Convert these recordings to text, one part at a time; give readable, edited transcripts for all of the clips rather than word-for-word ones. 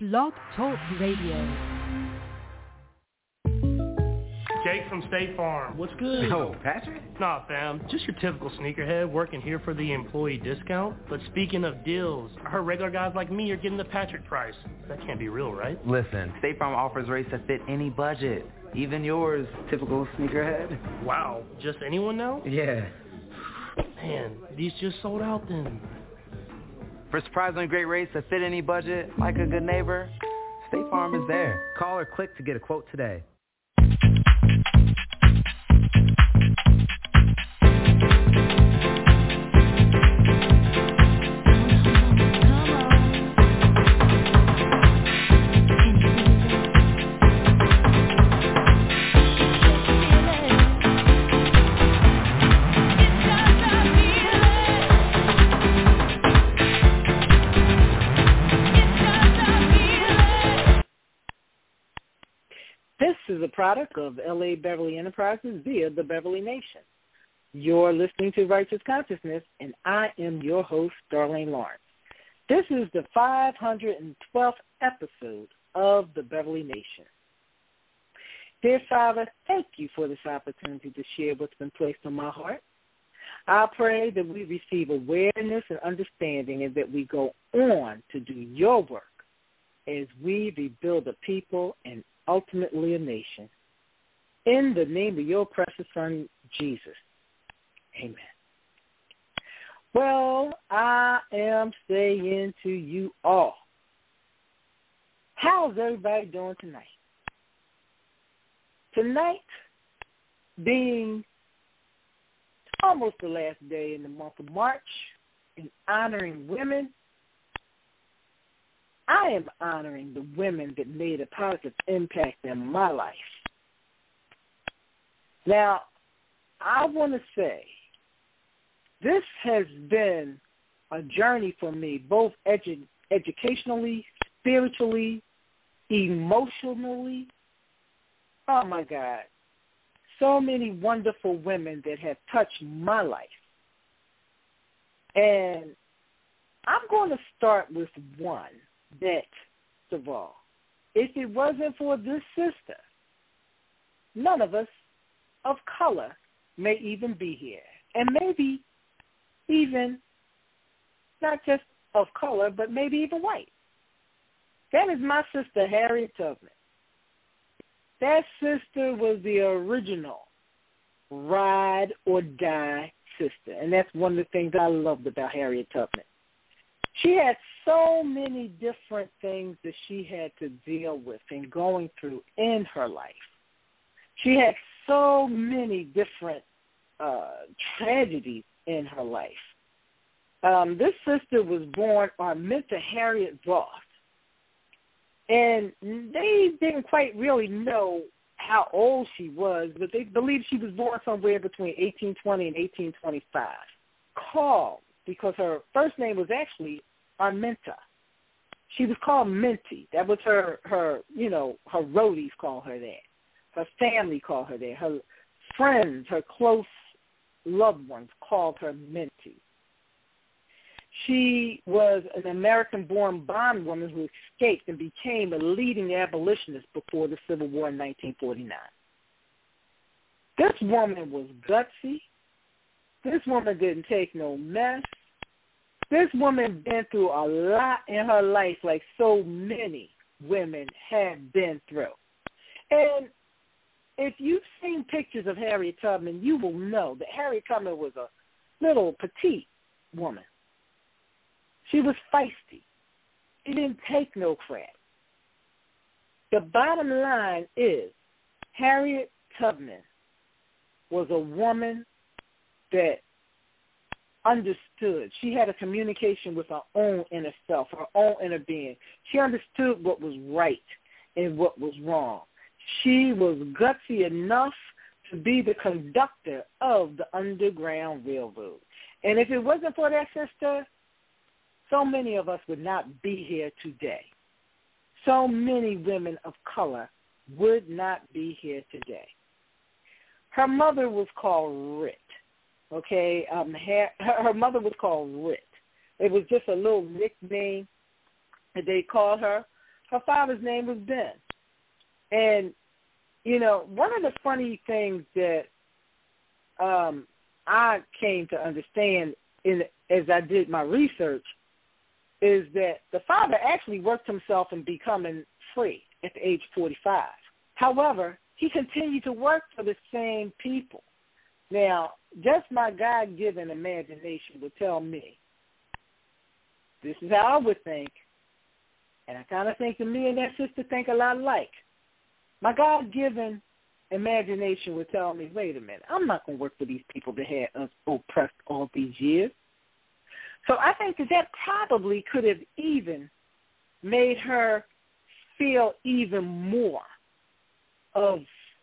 Blog Talk Radio. Jake from State Farm. What's good? Oh, Patrick? Nah, fam. Just your typical sneakerhead working here for the employee discount. But speaking of deals, I heard regular guys like me are getting the Patrick price. That can't be real, right? Listen, State Farm offers rates that fit any budget. Even yours, typical sneakerhead. Wow. Just anyone now? Yeah. Man, these just sold out then. For surprisingly great rates that fit any budget, like a good neighbor, State Farm is there. Call or click to get a quote today. This is a product of L.A. Beverly Enterprises via the Beverly Nation. You're listening to Righteous Consciousness, and I am your host, Darlene Lawrence. This is the 512th episode of the Beverly Nation. Dear Father, thank you for this opportunity to share what's been placed on my heart. I pray that we receive awareness and understanding and that we go on to do your work as we rebuild a people and ultimately a nation. In the name of your precious Son, Jesus. Amen. Well, I am saying to you all, how's everybody doing tonight? Tonight being almost the last day in the month of March in honoring women, I am honoring the women that made a positive impact in my life. Now, I want to say this has been a journey for me, both educationally, spiritually, emotionally. Oh, my God. So many wonderful women that have touched my life. And I'm going to start with one. Next of all, if it wasn't for this sister, none of us of color may even be here. And maybe even not just of color, but maybe even white. That is my sister, Harriet Tubman. That sister was the original ride or die sister. And that's one of the things I loved about Harriet Tubman. She had so many different things that she had to deal with and going through in her life. She had so many different tragedies in her life. This sister was born Arminta Harriet Ross, and they didn't quite really know how old she was, but they believed she was born somewhere between 1820 and 1825. Called because her first name was actually Arminta. She was called Minty. That was her roadies called her that. Her family called her that. Her friends, her close loved ones called her Minty. She was an American-born bondwoman who escaped and became a leading abolitionist before the Civil War in 1949. This woman was gutsy. This woman didn't take no mess. This woman been through a lot in her life like so many women have been through. And if you've seen pictures of Harriet Tubman, you will know that Harriet Tubman was a little petite woman. She was feisty. She didn't take no crap. The bottom line is Harriet Tubman was a woman that understood. She had a communication with her own inner self, her own inner being. She understood what was right and what was wrong. She was gutsy enough to be the conductor of the Underground Railroad. And if it wasn't for that sister, so many of us would not be here today. So many women of color would not be here today. Her mother was called Rit. Okay, her mother was called Rit. It was just a little nickname that they called her. Her father's name was Ben. And, you know, one of the funny things that I came to understand as I did my research is that the father actually worked himself in becoming free at the age of 45. However, he continued to work for the same people. Now, just my God-given imagination would tell me, this is how I would think, and I kind of think that me and that sister think a lot alike. My God-given imagination would tell me, wait a minute, I'm not going to work for these people that had us oppressed all these years. So I think that probably could have even made her feel even more of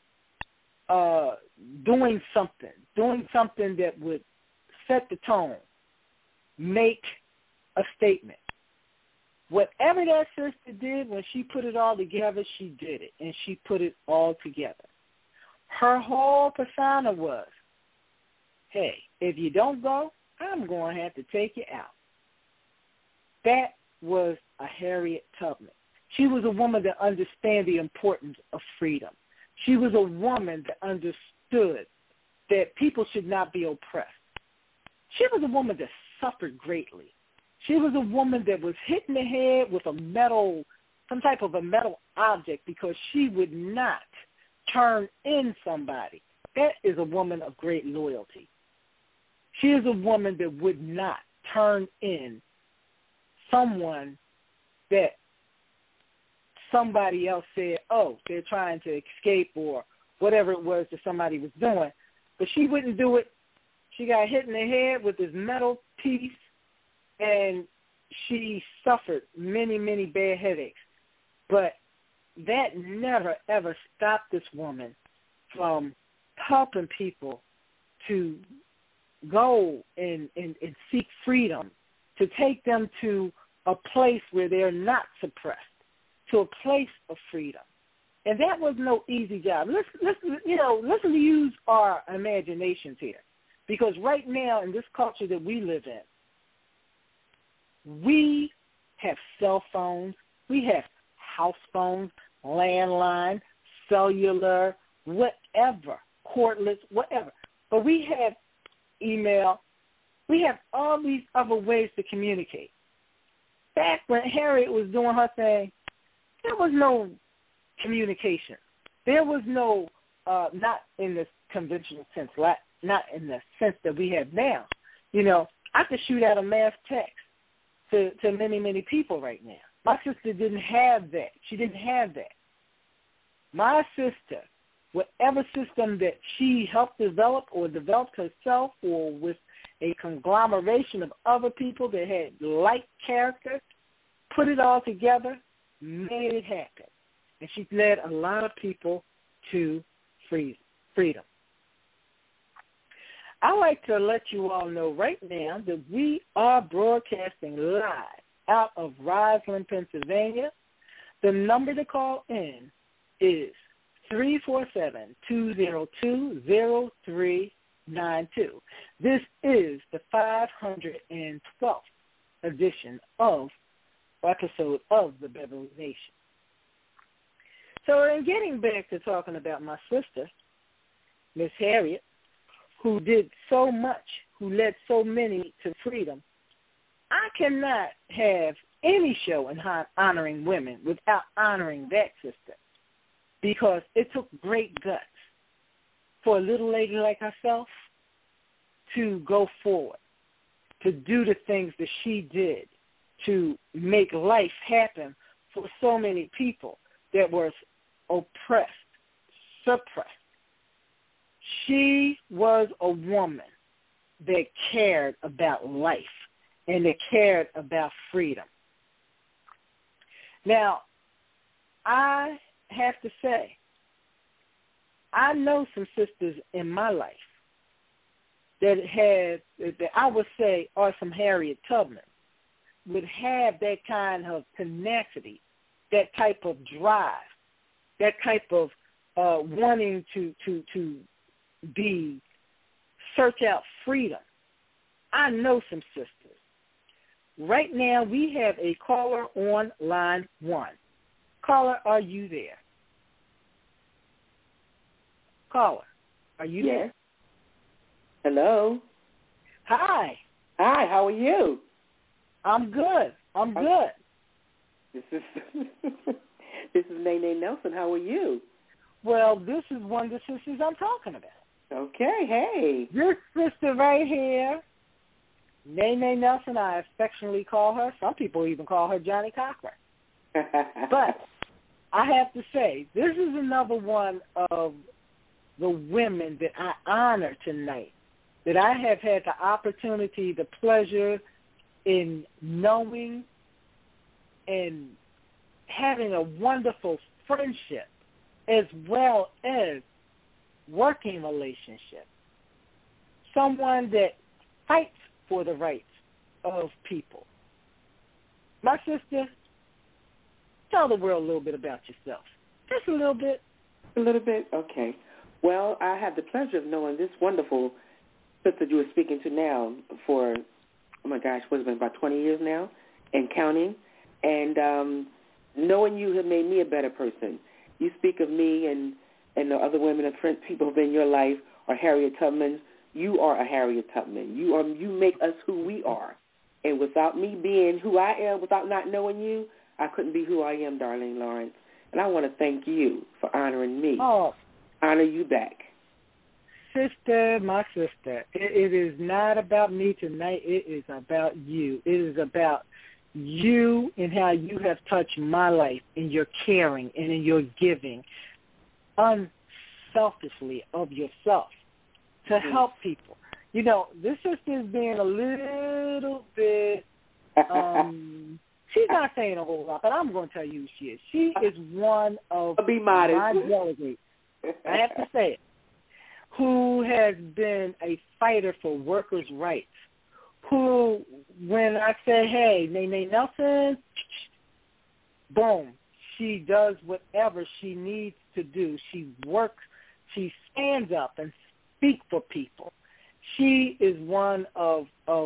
doing something that would set the tone, make a statement. Whatever that sister did, when she put it all together, she did it, and she put it all together. Her whole persona was, hey, if you don't go, I'm going to have to take you out. That was a Harriet Tubman. She was a woman that understood the importance of freedom. She was a woman that understood that people should not be oppressed. She was a woman that suffered greatly. She was a woman that was hit in the head with some type of a metal object because she would not turn in somebody. That is a woman of great loyalty. She is a woman that would not turn in someone that somebody else said, oh, they're trying to escape or whatever it was that somebody was doing. But she wouldn't do it. She got hit in the head with this metal piece, and she suffered many, many bad headaches. But that never, ever stopped this woman from helping people to go and seek freedom, to take them to a place where they're not suppressed, to a place of freedom. And that was no easy job. Let's use our imaginations here. Because right now in this culture that we live in, we have cell phones, we have house phones, landline, cellular, whatever, cordless, whatever. But we have email. We have all these other ways to communicate. Back when Harriet was doing her thing, there was no communication. There was no, not in the conventional sense, not in the sense that we have now. You know, I could shoot out a mass text to many, many people right now. My sister didn't have that. She didn't have that. My sister, whatever system that she helped develop or developed herself or with a conglomeration of other people that had like character, put it all together, made it happen. And she led a lot of people to freedom. I'd like to let you all know right now that we are broadcasting live out of Roslyn, Pennsylvania. The number to call in is 347-202-0392. This is the 512th edition of episode of the Beverly Nation. So in getting back to talking about my sister, Miss Harriet, who did so much, who led so many to freedom, I cannot have any show in honoring women without honoring that sister, because it took great guts for a little lady like herself to go forward, to do the things that she did, to make life happen for so many people that were oppressed, suppressed. She was a woman that cared about life and that cared about freedom. Now, I have to say, I know some sisters in my life that I would say are some Harriet Tubman, would have that kind of tenacity, that type of drive, that type of wanting to search out freedom. I know some sisters. Right now we have a caller on line 1. Caller, are you there? Caller, are you there? Hello. Hi. Hi, how are you? I'm good. This is this is Nene Nelson. How are you? Well, this is one of the sisters I'm talking about. Okay, hey. This sister right here, Nene Nelson, I affectionately call her. Some people even call her Johnny Cochran. But I have to say, this is another one of the women that I honor tonight, that I have had the opportunity, the pleasure in knowing and having a wonderful friendship as well as working relationship. Someone that fights for the rights of people. My sister, tell the world a little bit about yourself. Just a little bit. A little bit? Okay. Well, I have the pleasure of knowing this wonderful sister you were speaking to now for, oh my gosh, what's it been, about 20 years now and counting. And knowing you have made me a better person. You speak of me and the other women and friends, people who have been in your life are Harriet Tubman. You are a Harriet Tubman. You make us who we are. And without me being who I am, without not knowing you, I couldn't be who I am, Darlene Lawrence. And I want to thank you for honoring me. Oh. Honor you back. Sister, my sister, it is not about me tonight. It is about you. It is about you and how you have touched my life in your caring and in your giving unselfishly of yourself to help people. You know, this sister is being a little bit, she's not saying a whole lot, but I'm going to tell you who she is. She is one of my delegates, I have to say it, who has been a fighter for workers' rights, who, when I say, hey, Nene Nelson, boom, she does whatever she needs to do. She works, she stands up and speaks for people. She is one of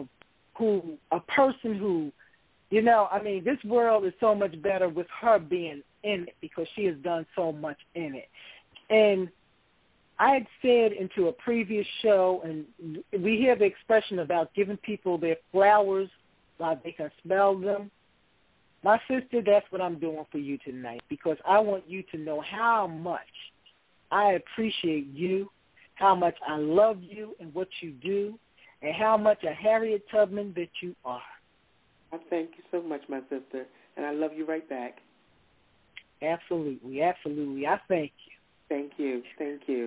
a person who, you know, I mean, this world is so much better with her being in it because she has done so much in it. And I had said into a previous show, and we hear the expression about giving people their flowers while they can smell them. My sister, that's what I'm doing for you tonight because I want you to know how much I appreciate you, how much I love you and what you do, and how much a Harriet Tubman that you are. I thank you so much, my sister, and I love you right back. Absolutely, absolutely. I thank you. Thank you. Thank you.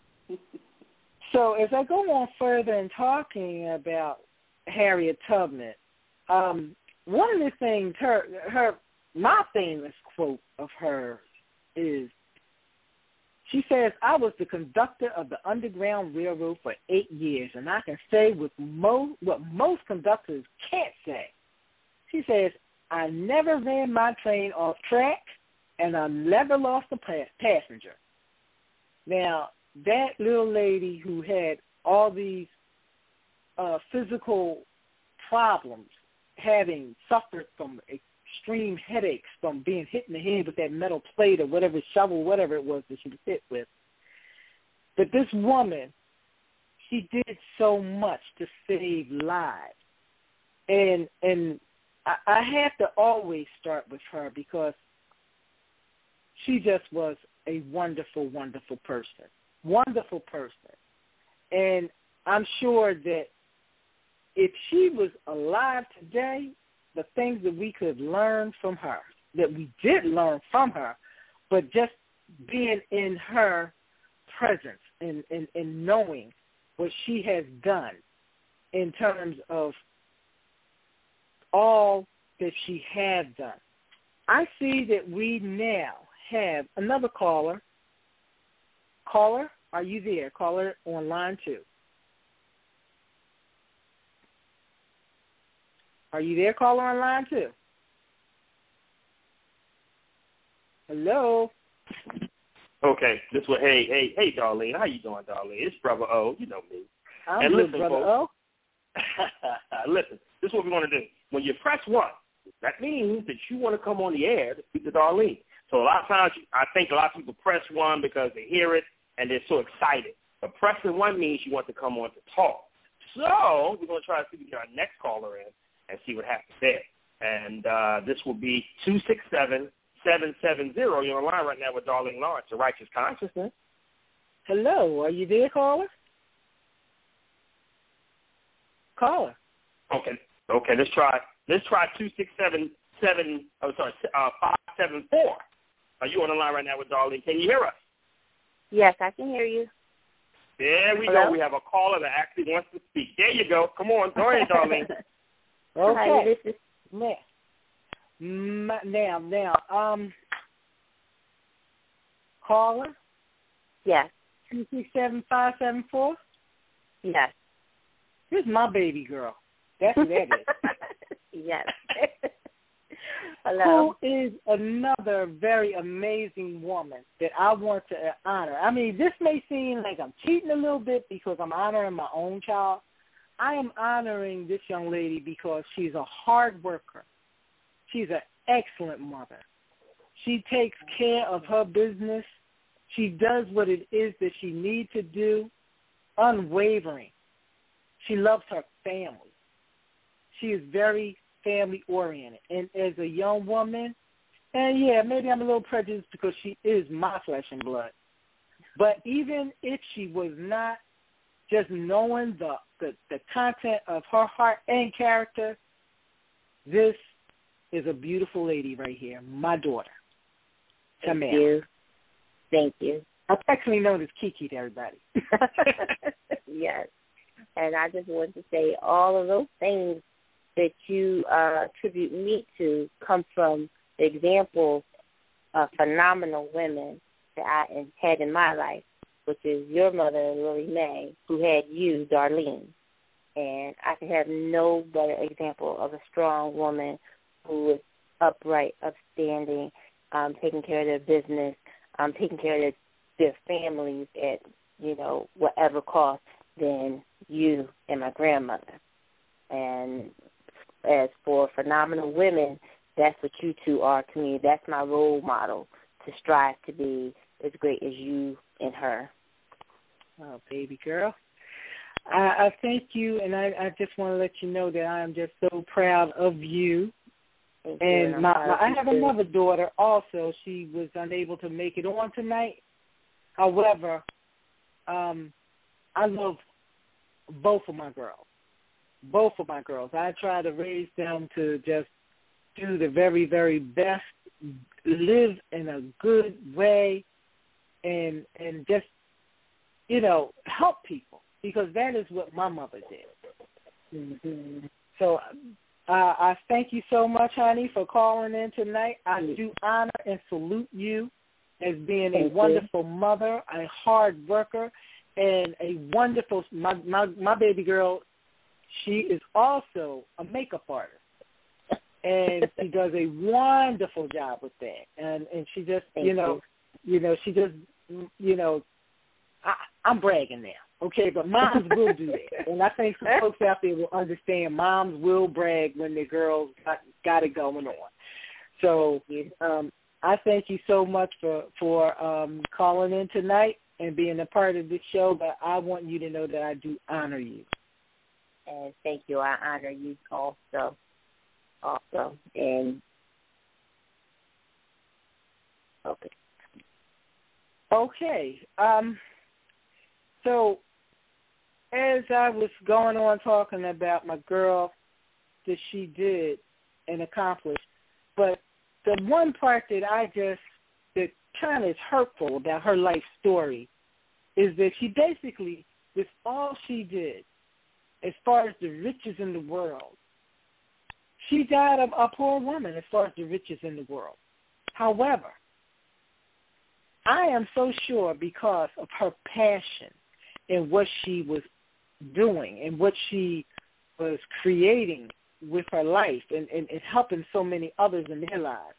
So as I go on further in talking about Harriet Tubman, one of the things, my famous quote of her is, she says, I was the conductor of the Underground Railroad for 8 years, and I can say with what most conductors can't say. She says, I never ran my train off track, and I never lost a passenger. Now, that little lady who had all these physical problems, having suffered from extreme headaches from being hit in the head with that metal plate or whatever, shovel, whatever it was that she was hit with. But this woman, she did so much to save lives. And I have to always start with her because she just was a wonderful, wonderful person. Wonderful person. And I'm sure that if she was alive today, the things that we could learn from her, that we did learn from her, but just being in her presence and knowing what she has done in terms of all that she has done. I see that we now have another caller. Caller, are you there? Caller on line 2. Are you there, caller on line 2? Hello? Okay, this one. Hey, Darlene. How you doing, Darlene? It's Brother O. You know me. I'm good, Brother O. Listen, this is what we want to do. When you press 1, that means that you want to come on the air to speak to Darlene. So a lot of times I think a lot of people press 1 because they hear it and they're so excited. But pressing 1 means you want to come on to talk. So we're going to try to see if we can get our next caller in and see what happens there. And this will be 267-770. You're on the line right now with Darlene Lawrence, The Righteous Consciousness. Hello, are you there, caller? Caller. Okay. Let's try 574. Are you on the line right now with Darlene? Can you hear us? Yes, I can hear you. There we Hello? go. We have a caller that actually wants to speak. There you go. Come on. Go ahead, Darlene. Okay. Hi, this is Now, caller? Yes. 267-574? Yes. This is my baby girl. That's who that is. Yes. Hello. Who is another very amazing woman that I want to honor. I mean, this may seem like I'm cheating a little bit because I'm honoring my own child. I am honoring this young lady because she's a hard worker. She's an excellent mother. She takes care of her business. She does what it is that she needs to do, unwavering. She loves her family. She is very family-oriented. And as a young woman, and yeah, maybe I'm a little prejudiced because she is my flesh and blood. But even if she was not, just knowing the content of her heart and character, this is a beautiful lady right here, my daughter. Thank you. Thank you. I'm actually known as Kiki to everybody. Yes. And I just want to say all of those things that you attribute me to come from the example of phenomenal women that I had in my life, which is your mother, Lily Mae, who had you, Darlene. And I can have no better example of a strong woman who is upright, upstanding, taking care of their business, taking care of their families at, whatever cost than you and my grandmother. And as for phenomenal women, that's what you two are to me. That's my role model, to strive to be as great as you and her. Oh, baby girl. I thank you, and I just want to let you know that I am just so proud of you. Thank and you. I have another daughter also. She was unable to make it on tonight. However, I love both of my girls. Both of my girls. I try to raise them to just do the very, very best, live in a good way, and just, help people, because that is what my mother did. Mm-hmm. So I thank you so much, honey, for calling in tonight. I do honor and salute you as being a wonderful mother, a hard worker, and a wonderful, my baby girl, she is also a makeup artist. And she does a wonderful job with that. And she just, she just, I'm bragging now, okay? But moms will do that. And I think some folks out there will understand moms will brag when their girls got it going on. So I thank you so much for calling in tonight and being a part of this show, but I want you to know that I do honor you. And thank you. I honor you also. And okay. So as I was going on talking about my girl that she did and accomplished, but the one part that that kind of is hurtful about her life story is that she basically, with all she did, as far as the riches in the world, she died a poor woman as far as the riches in the world. However, I am so sure because of her passion and what she was doing and what she was creating with her life and helping so many others in their lives,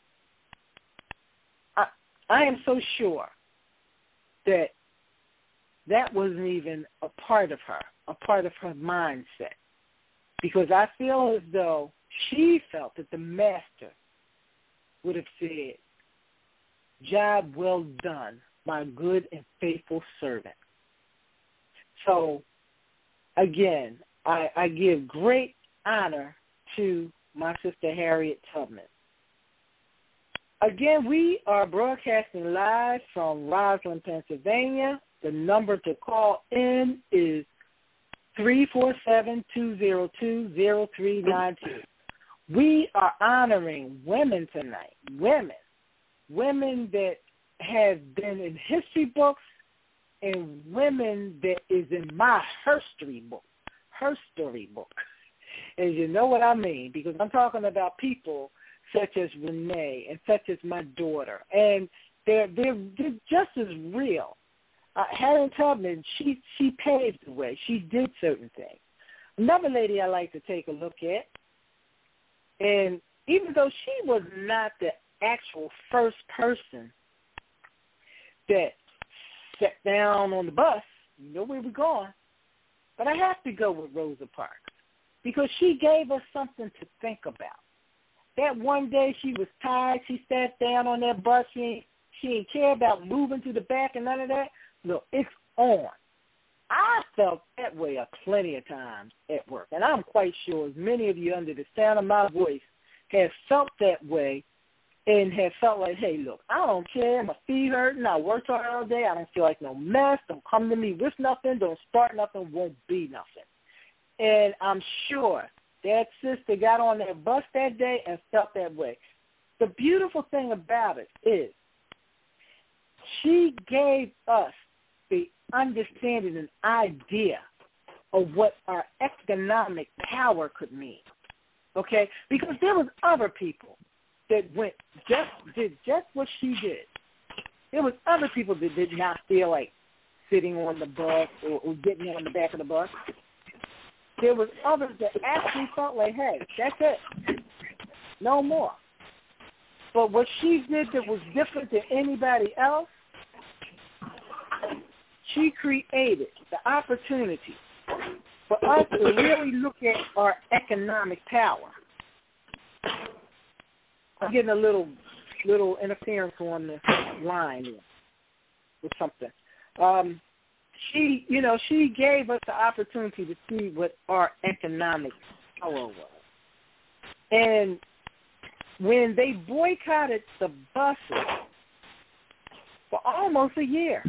I am so sure that wasn't even a part of her mindset. Because I feel as though she felt that the master would have said, Job well done, my good and faithful servant. So, again, I give great honor to my sister Harriet Tubman. Again, we are broadcasting live from Roslyn, Pennsylvania. The number to call in is 347-202-0392. We are honoring women tonight, women that have been in history books and women that is in my her story book. And you know what I mean, because I'm talking about people such as Renee and such as my daughter, and they're just as real. Harriet Tubman, she paved the way. She did certain things. Another lady I like to take a look at, and even though she was not the actual first person that sat down on the bus, you know where we're going, but I have to go with Rosa Parks because she gave us something to think about. That one day she was tired, she sat down on that bus, she didn't care about moving to the back and none of that. Look, it's on. I felt that way plenty of times at work, and I'm quite sure as many of you under the sound of my voice have felt that way and have felt like, hey, look, I don't care. My feet hurting. I worked hard all day. I don't feel like no mess. Don't come to me with nothing. Don't start nothing. Won't be nothing. And I'm sure that sister got on that bus that day and felt that way. The beautiful thing about it is she gave us the understanding and idea of what our economic power could mean, okay? Because there was other people that did just what she did. There was other people that did not feel like sitting on the bus or getting on the back of the bus. There was others that actually felt like, hey, that's it, no more. But what she did that was different than anybody else, she created the opportunity for us to really look at our economic power. I'm getting a little interference on the line here with something. She gave us the opportunity to see what our economic power was. And when they boycotted the buses for almost a year,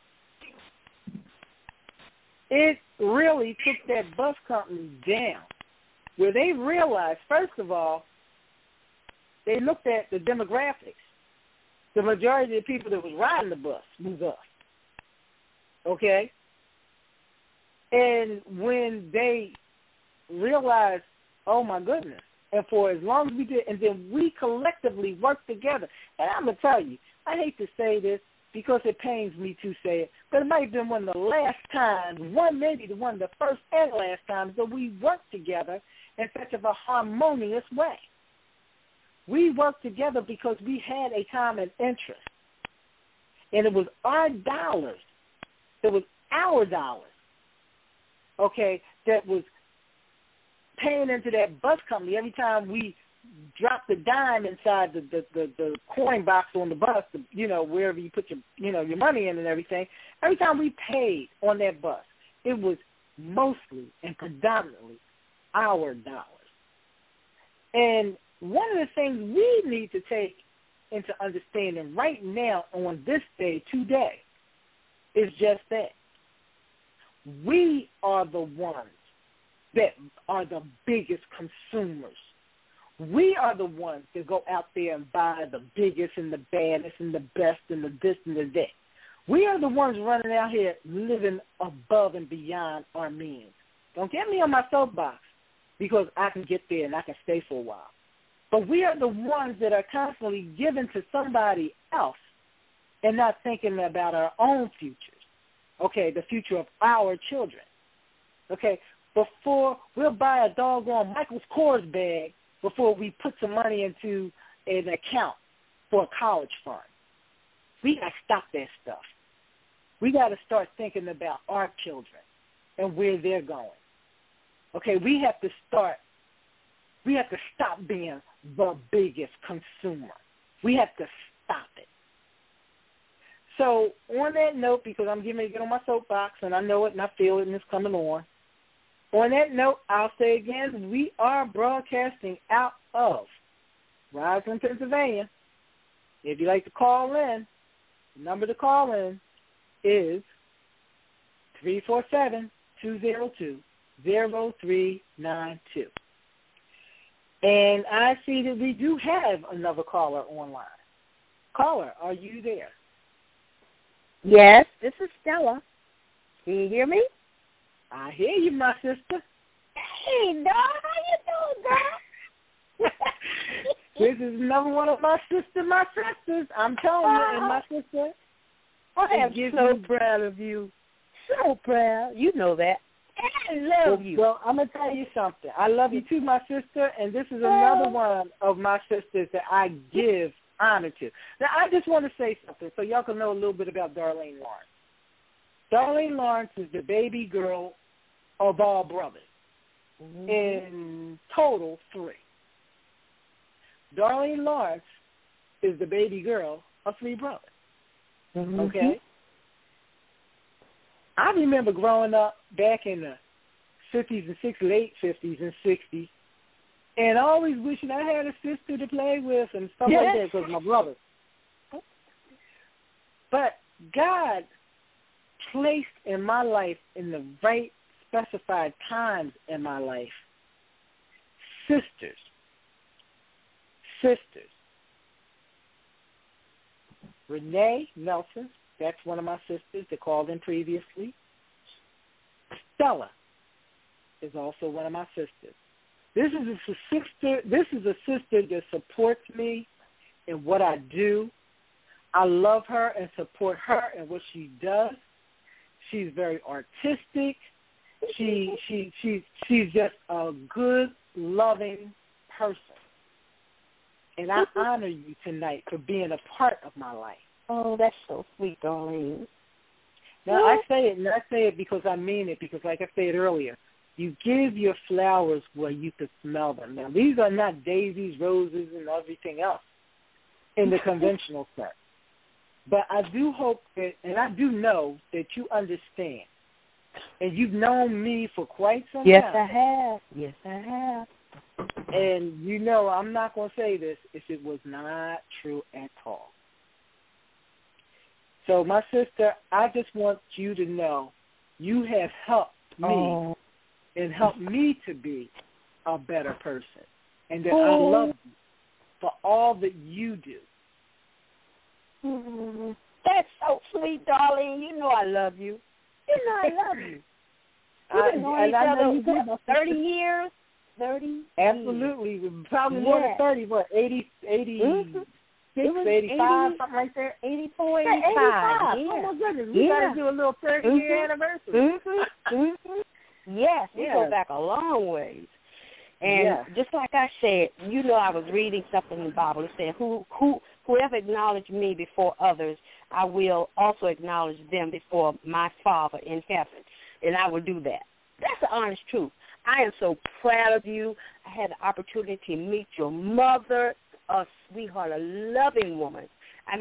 it really took that bus company down, where they realized, first of all, they looked at the demographics. The majority of the people that was riding the bus was us, okay? And when they realized, oh, my goodness, and for as long as we did, and then we collectively worked together, and I'm going to tell you, I hate to say this, because it pains me to say it, but it might have been one of the last times, maybe one of the first and last times that we worked together in such of a harmonious way. We worked together because we had a common interest, and it was our dollars, it was our dollars, okay, that was paying into that bus company every time we drop the dime inside the coin box on the bus, wherever you put your money in and everything. Every time we paid on that bus, it was mostly and predominantly our dollars. And one of the things we need to take into understanding right now on this day, today, is just that. We are the ones that are the biggest consumers. We are the ones that go out there and buy the biggest and the baddest and the best and the this and the that. We are the ones running out here living above and beyond our means. Don't get me on my soapbox because I can get there and I can stay for a while. But we are the ones that are constantly giving to somebody else and not thinking about our own futures, okay, the future of our children, okay? Before we'll buy a doggone Michael's Kors bag before we put some money into an account for a college fund. We got to stop that stuff. We got to start thinking about our children and where they're going. Okay, we have to stop being the biggest consumer. We have to stop it. So on that note, because I'm getting ready to get on my soapbox, and I know it and I feel it and it's coming on that note, I'll say again, we are broadcasting out of Roslyn, Pennsylvania. If you'd like to call in, the number to call in is 347-202-0392. And I see that we do have another caller online. Caller, are you there? Yes, this is Stella. Can you hear me? I hear you, my sister. Hey, dog, how you doing, dog? This is another one of my sisters. I'm telling you, and my sister. I am so proud of you. So proud. You know that. I love you. Well, I'm going to tell you something. I love you too, my sister, and this is another one of my sisters that I give honor to. Now, I just want to say something so y'all can know a little bit about Darlene Lawrence. Darlene Lawrence is the baby girl of all brothers. In total, 3. Darlene Lawrence is the baby girl of 3 brothers. Okay? I remember growing up back in the 50s and 60s, late 50s and 60s, and always wishing I had a sister to play with and stuff like that because my brothers. But God placed in my life in the right specified times in my life sisters. Renee Nelson, that's one of my sisters that called in previously. Stella is also one of my sisters. This is a sister that supports me in what I do. I love her and support her in what she does. She's very artistic. She's just a good, loving person. And I honor you tonight for being a part of my life. Oh, that's so sweet, Darlene. Now, I say it because I mean it, because like I said earlier, you give your flowers where you can smell them. Now, these are not daisies, roses, and everything else in the conventional sense. But I do hope that, and I do know that you understand. And you've known me for quite some time. Yes, I have. And you know I'm not going to say this if it was not true at all. So, my sister, I just want you to know you have helped me and helped me to be a better person. And that I love you for all that you do. That's so sweet, darling. You know I love you. You know I love you. We've been knowing each other for 30 years. 30 Absolutely. Years. Probably more than 30, 86, 85, something like that. 84, 85. Yeah. Oh, my goodness. We got to do a little 30-year anniversary. Yes, we go back a long ways. And just like I said, you know, I was reading something in the Bible. It said, whoever acknowledged me before others, I will also acknowledge them before my Father in heaven. And I will do that. That's the honest truth. I am so proud of you. I had the opportunity to meet your mother, a sweetheart, a loving woman. I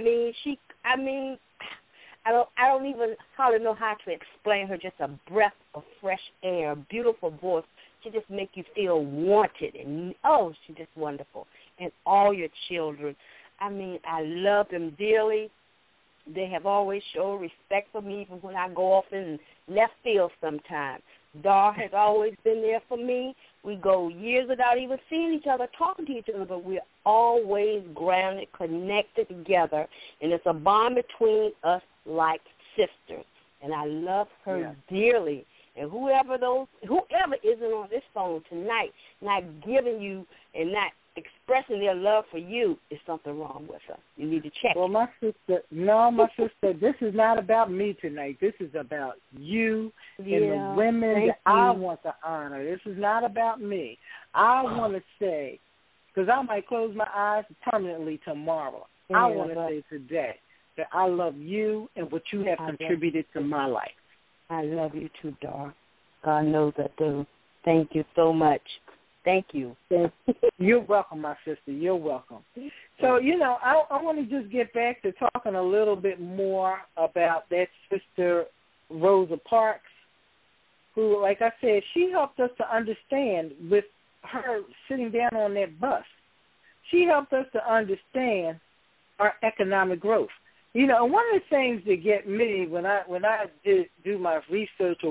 don't even hardly know how to explain her. Just a breath of fresh air, a beautiful voice. She just make you feel wanted. And, she's just wonderful. And all your children. I love them dearly. They have always shown respect for me even when I go off in left field sometimes. Dar has always been there for me. We go years without even seeing each other, talking to each other, but we're always grounded, connected together, and it's a bond between us like sisters. And I love her dearly. And whoever isn't on this phone tonight, not giving you and not expressing their love for you, is something wrong with her. You need to check. Well, my sister, this is not about me tonight. This is about you and the women that I want to honor. This is not about me. I want to say, because I might close my eyes permanently tomorrow, I want to say today that I love you and what you have contributed to my life. I love you too, Dar. God knows I do. Thank you so much. Thank you. You're welcome, my sister. You're welcome. So, I want to just get back to talking a little bit more about that sister, Rosa Parks, who, like I said, she helped us to understand with her sitting down on that bus. She helped us to understand our economic growth. One of the things that get me when I did my research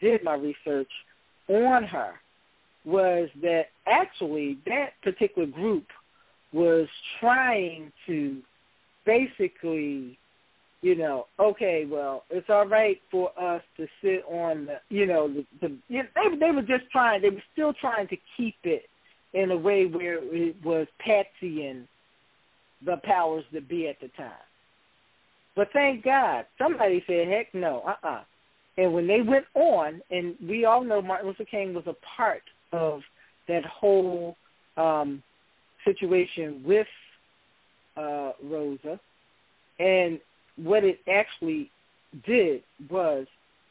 on her was that actually that particular group was trying to basically, okay, well, it's all right for us to sit on they were still trying to keep it in a way where it was Patsy and the powers that be at the time. But thank God, somebody said, heck no, And when they went on, and we all know Martin Luther King was a part of that whole situation with Rosa, and what it actually did was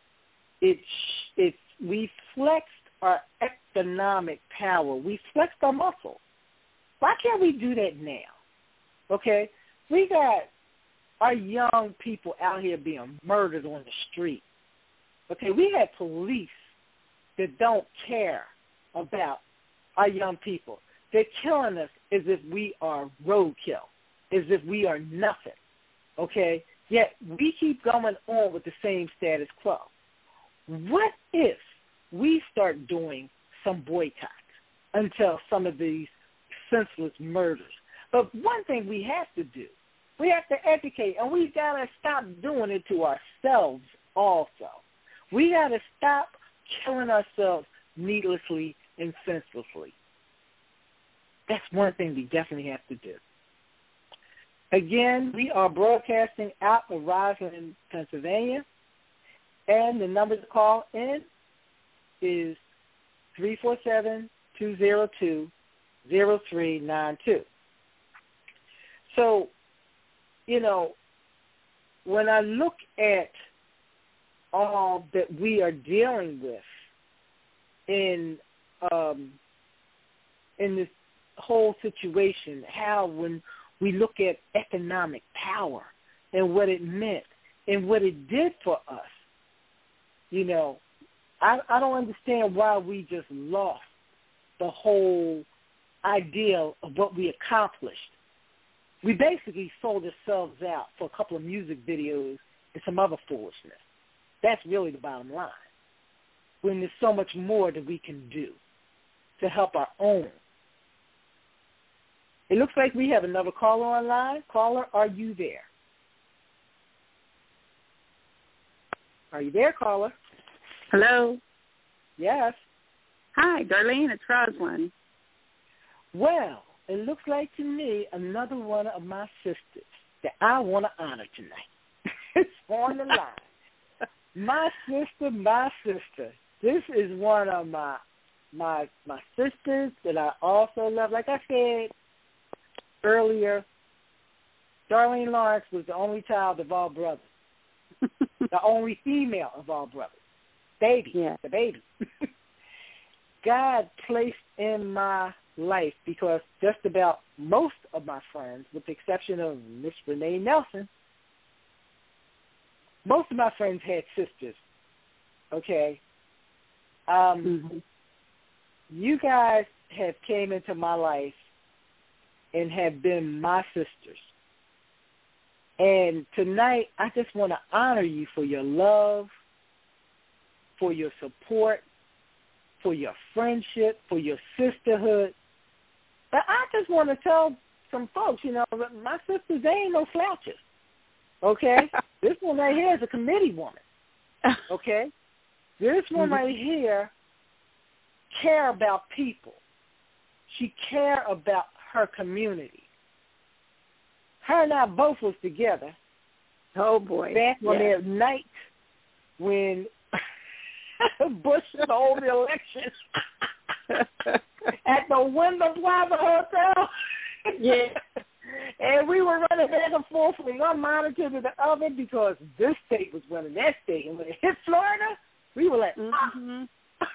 we flexed our economic power. We flexed our muscle. Why can't we do that now? Okay? We got our young people out here being murdered on the street. Okay? We have police that don't care about our young people. They're killing us as if we are roadkill, as if we are nothing. Okay? Yet we keep going on with the same status quo. What if we start doing some boycotts until some of these senseless murders? But one thing we have to do, we have to educate, and we got to stop doing it to ourselves also. We got to stop killing ourselves needlessly and senselessly. That's one thing we definitely have to do. Again, we are broadcasting out of Roslyn, Pennsylvania, and the number to call in is 347-202-0392. So, when I look at all that we are dealing with in this whole situation, how when we look at economic power and what it meant and what it did for us, I don't understand why we just lost the whole idea of what we accomplished. We basically sold ourselves out for a couple of music videos and some other foolishness. That's really the bottom line. When there's so much more that we can do to help our own. It looks like we have another caller online. Caller, are you there? Are you there, caller? Hello. Yes. Hi, Darlene. It's Rosalind. Well, it looks like to me another one of my sisters that I want to honor tonight. It's on the line. My sister. This is one of my sisters that I also love. Like I said earlier, Darlene Lawrence was the only child of all brothers. The only female of all brothers. The baby. God placed in my life because just about most of my friends, with the exception of Miss Renee Nelson, most of my friends had sisters. Okay? You guys have came into my life and have been my sisters. And tonight, I just want to honor you for your love, for your support, for your friendship, for your sisterhood. But I just want to tell some folks, my sisters, they ain't no slouches. Okay? This one right here is a committee woman. Okay? This one right here care about people. She care about her community. Her and I both was together. Oh, boy. Back on that night when Bush stole the election at the Wyndham Plaza Hotel. Yeah. And we were running back and forth from one monitor to the other because this state was winning that state. And when it hit Florida, we were like,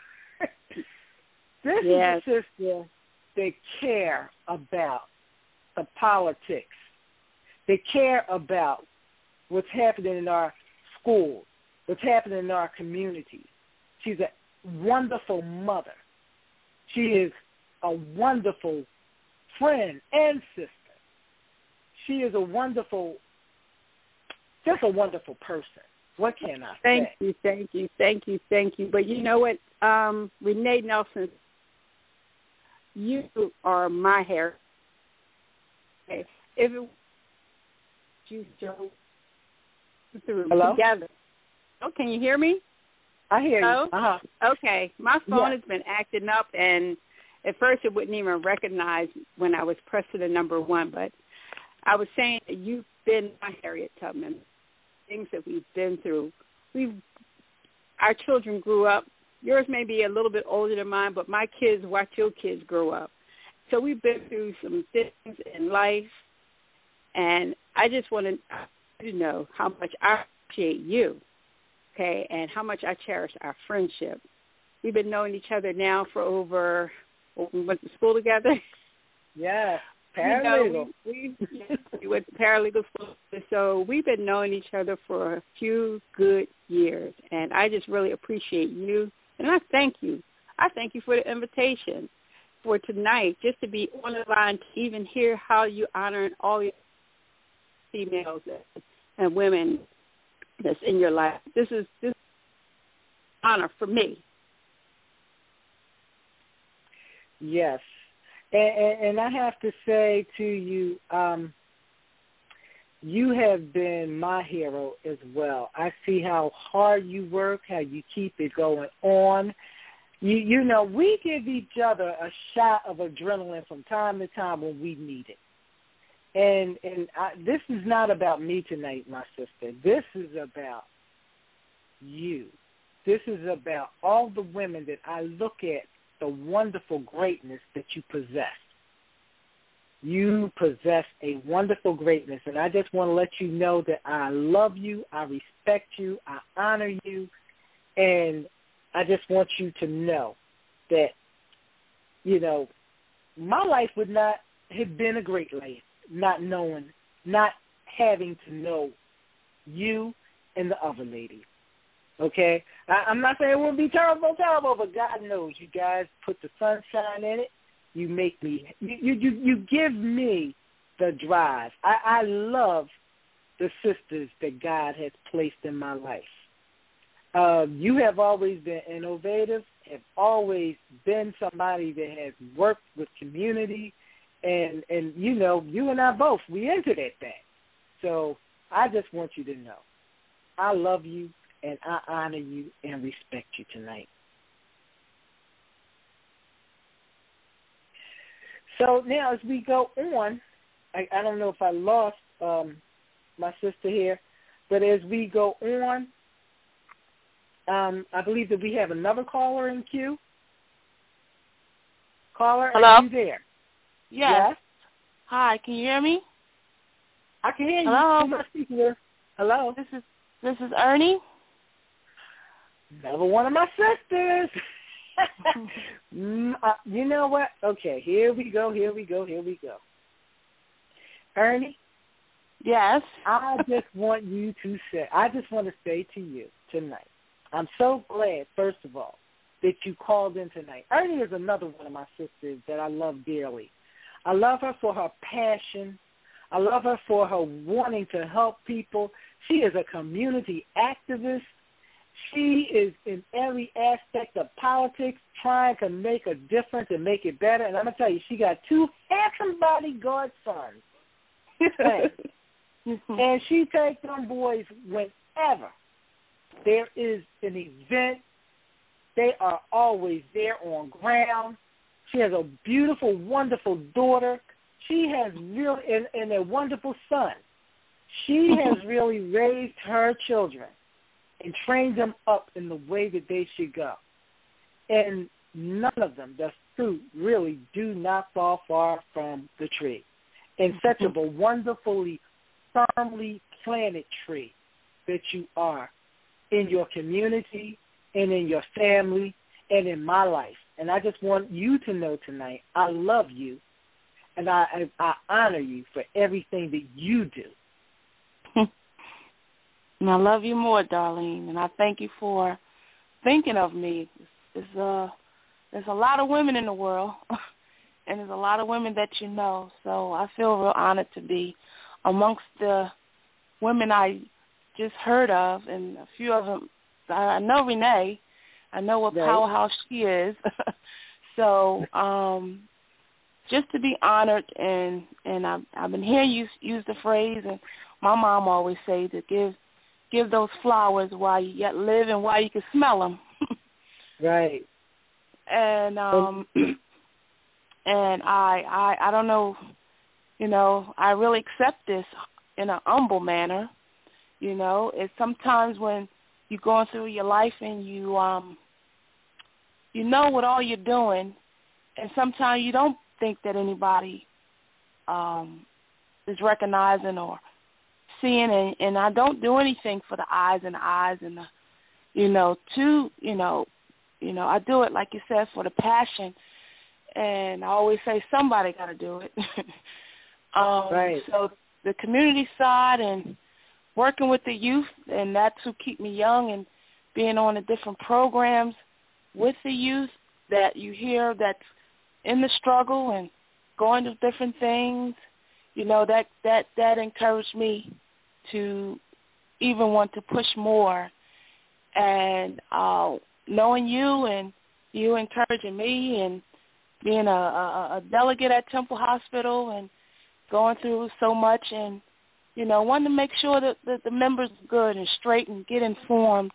This is a sister that care about the politics. They care about what's happening in our schools, what's happening in our communities. She's a wonderful mother. She is a wonderful friend and sister. She is a wonderful, just a wonderful person. What can I say? Thank you. But you know what, Renee Nelson, you are my hair. Okay. If it you so through Hello? together. Oh, can you hear me? I hear Hello? you. Uh-huh. Okay. My phone Yes. has been acting up, and at first it wouldn't even recognize when I was pressing the number 1, but I was saying that you've been my Harriet Tubman. Things that we've been through. Our children grew up. Yours may be a little bit older than mine, but my kids watch your kids grow up. So we've been through some things in life, and I just want you to know how much I appreciate you, okay, and how much I cherish our friendship. We've been knowing each other now for over, we went to school together. Yes, paralegal. We went to paralegal school, so we've been knowing each other for a few good years, and I just really appreciate you, and I thank you. I thank you for the invitation for tonight, just to be on the line, to even hear how you honor all your females and women that's in your life. This is honor for me. Yes. And I have to say to you, you have been my hero as well. I see how hard you work, how you keep it going on. You know, we give each other a shot of adrenaline from time to time when we need it. And this is not about me tonight, my sister. This is about you. This is about all the women that I look at, the wonderful greatness that you possess. You possess a wonderful greatness, and I just want to let you know that I love you, I respect you, I honor you, and I just want you to know that, you know, my life would not have been a great life not having to know you and the other lady. Okay? I'm not saying it would be terrible, but God knows you guys put the sunshine in it. You make me, you give me the drive. I love the sisters that God has placed in my life. You have always been innovative, have always been somebody that has worked with community, and you know, you and I both, we into that thing. So I just want you to know, I love you, and I honor you and respect you tonight. So now as we go on, I don't know if I lost my sister here, but as we go on, I believe that we have another caller in queue. Caller, hello? Are you there? Yes. Hi, can you hear me? I can hear you. Hello? Who am I speaking with? Hello? This is Ernie. Another one of my sisters. You know what? Okay, here we go. Ernie? Yes? I just want to say to you tonight, I'm so glad, first of all, that you called in tonight. Ernie is another one of my sisters that I love dearly. I love her for her passion. I love her for her wanting to help people. She is a community activist. She is in every aspect of politics trying to make a difference and make it better. And I'm going to tell you, she got 2 handsome bodyguard sons. And she takes them boys whenever there is an event. They are always there on ground. She has a beautiful, wonderful daughter. She has really, and a wonderful son. She has really raised her children and trained them up in the way that they should go. And none of them, the fruit, really do not fall far from the tree. And such of a wonderfully, firmly planted tree that you are in your community and in your family and in my life. And I just want you to know tonight, I love you, and I honor you for everything that you do. And I love you more, Darlene, and I thank you for thinking of me. There's a lot of women in the world, and there's a lot of women that you know, so I feel real honored to be amongst the women I just heard of, and a few of them. I know Renee. I know what powerhouse she is. So just to be honored, and I've been hearing you use the phrase, and my mom always say to give those flowers while you yet live and while you can smell them. Right. And and I don't know, I really accept this in a humble manner. It's sometimes when you're going through your life and you know what all you're doing, and sometimes you don't think that anybody is recognizing or seeing, and I don't do anything for the eyes and the, I do it, like you said, for the passion, and I always say somebody got to do it. Right. So the community side and working with the youth, and that's who keep me young, and being on the different programs with the youth that you hear that's in the struggle and going to different things, that encouraged me to even want to push more. And knowing you and you encouraging me and being a delegate at Temple Hospital and going through so much and, wanting to make sure that the members are good and straight and get informed.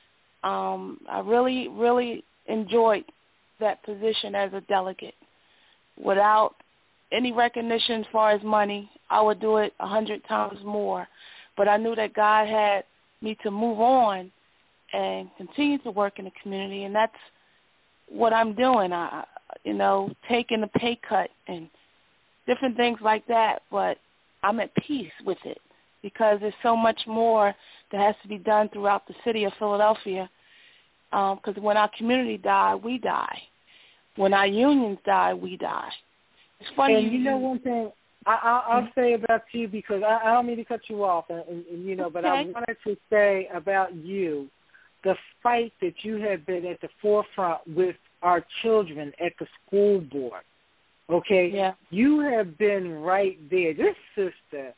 I really, really enjoyed that position as a delegate. Without any recognition as far as money, I would do it 100 times more. But I knew that God had me to move on and continue to work in the community, and that's what I'm doing. Taking a pay cut and different things like that, but I'm at peace with it because there's so much more that has to be done throughout the city of Philadelphia. Because when our community die, we die. When our unions die, we die. It's funny. And one thing I'll say about you, because I don't mean to cut you off, but I wanted to say about you, the fight that you have been at the forefront with our children at the school board. Okay? Yeah. You have been right there. This sister,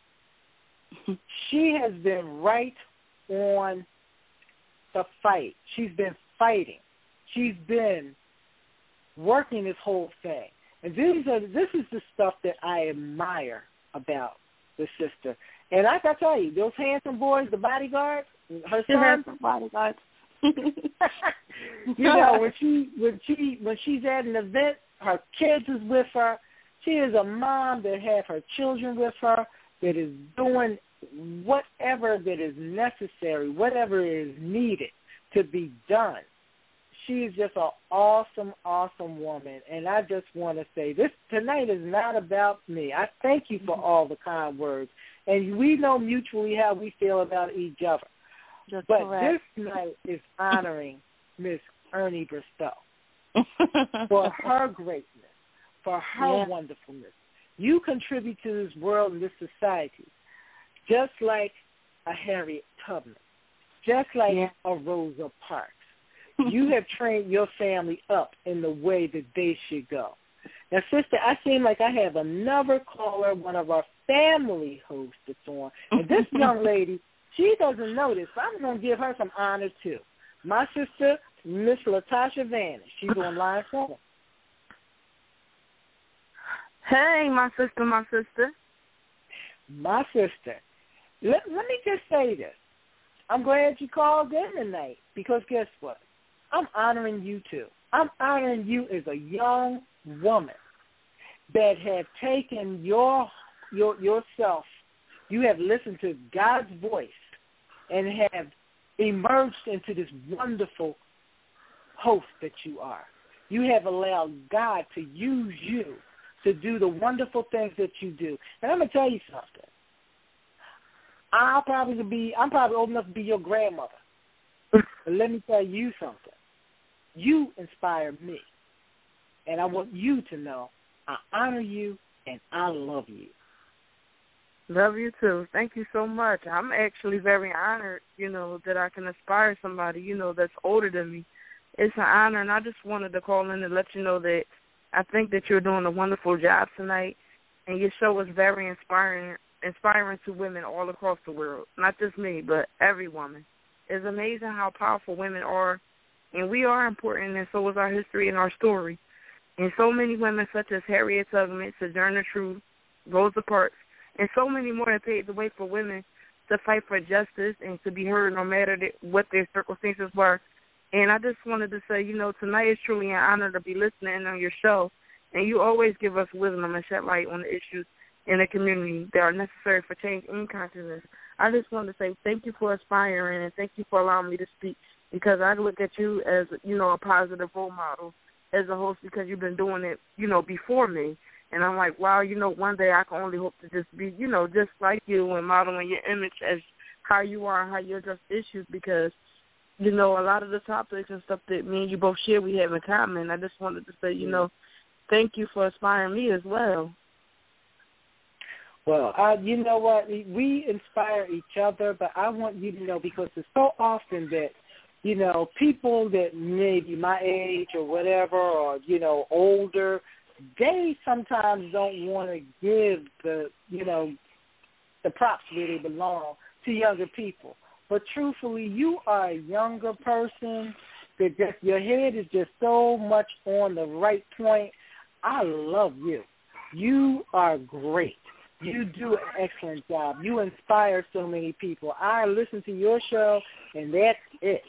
she has been right on the fight. She's been fighting. She's been working this whole thing. And this is the stuff that I admire about the sister. And I got to tell you, those handsome boys, the bodyguards, her son, bodyguards. when she's at an event, her kids is with her. She is a mom that has her children with her, that is doing whatever that is necessary, whatever is needed to be done. She is just an awesome, awesome woman. And I just want to say this tonight is not about me. I thank you for all the kind words. And we know mutually how we feel about each other. That's but correct. This night is honoring Miss Ernie Bristow for her greatness, for her wonderfulness. You contribute to this world and this society just like a Harriet Tubman, just like a Rosa Parks. You have trained your family up in the way that they should go. Now, sister, I seem like I have another caller, one of our family hosts that's on. And this young lady, she doesn't know this, but I'm going to give her some honor, too. My sister, Miss Latasha Vannis. She's on line 7. Hey, my sister. My sister. Let me just say this. I'm glad you called in tonight because guess what? I'm honoring you, too. I'm honoring you as a young woman that have taken yourself. You have listened to God's voice and have emerged into this wonderful host that you are. You have allowed God to use you to do the wonderful things that you do. And I'm going to tell you something. I'm probably old enough to be your grandmother. But let me tell you something. You inspire me. And I want you to know I honor you and I love you. Love you too. Thank you so much. I'm actually very honored, that I can inspire somebody, that's older than me. It's an honor, and I just wanted to call in and let you know that I think that you're doing a wonderful job tonight, and your show is very inspiring to women all across the world, not just me, but every woman. It's amazing how powerful women are, and we are important, and so is our history and our story. And so many women such as Harriet Tubman, Sojourner Truth, Rosa Parks, and so many more have paved the way for women to fight for justice and to be heard no matter what their circumstances were. And I just wanted to say, tonight is truly an honor to be listening on your show, and you always give us wisdom and shed light on the issues in the community that are necessary for change in consciousness. I just wanted to say thank you for inspiring and thank you for allowing me to speak, because I look at you as, a positive role model as a host, because you've been doing it, before me. And I'm like, wow, one day I can only hope to just be, just like you and modeling your image as how you are and how you address issues, because, a lot of the topics and stuff that me and you both share we have in common. I just wanted to say, thank you for inspiring me as well. Well, you know what? We inspire each other, but I want you to know, because it's so often that, people that may be my age or whatever, or, older, they sometimes don't want to give the props where they belong to younger people. But truthfully, you are a younger person that just, your head is just so much on the right point. I love you. You are great. You do an excellent job. You inspire so many people. I listen to your show, and that's it.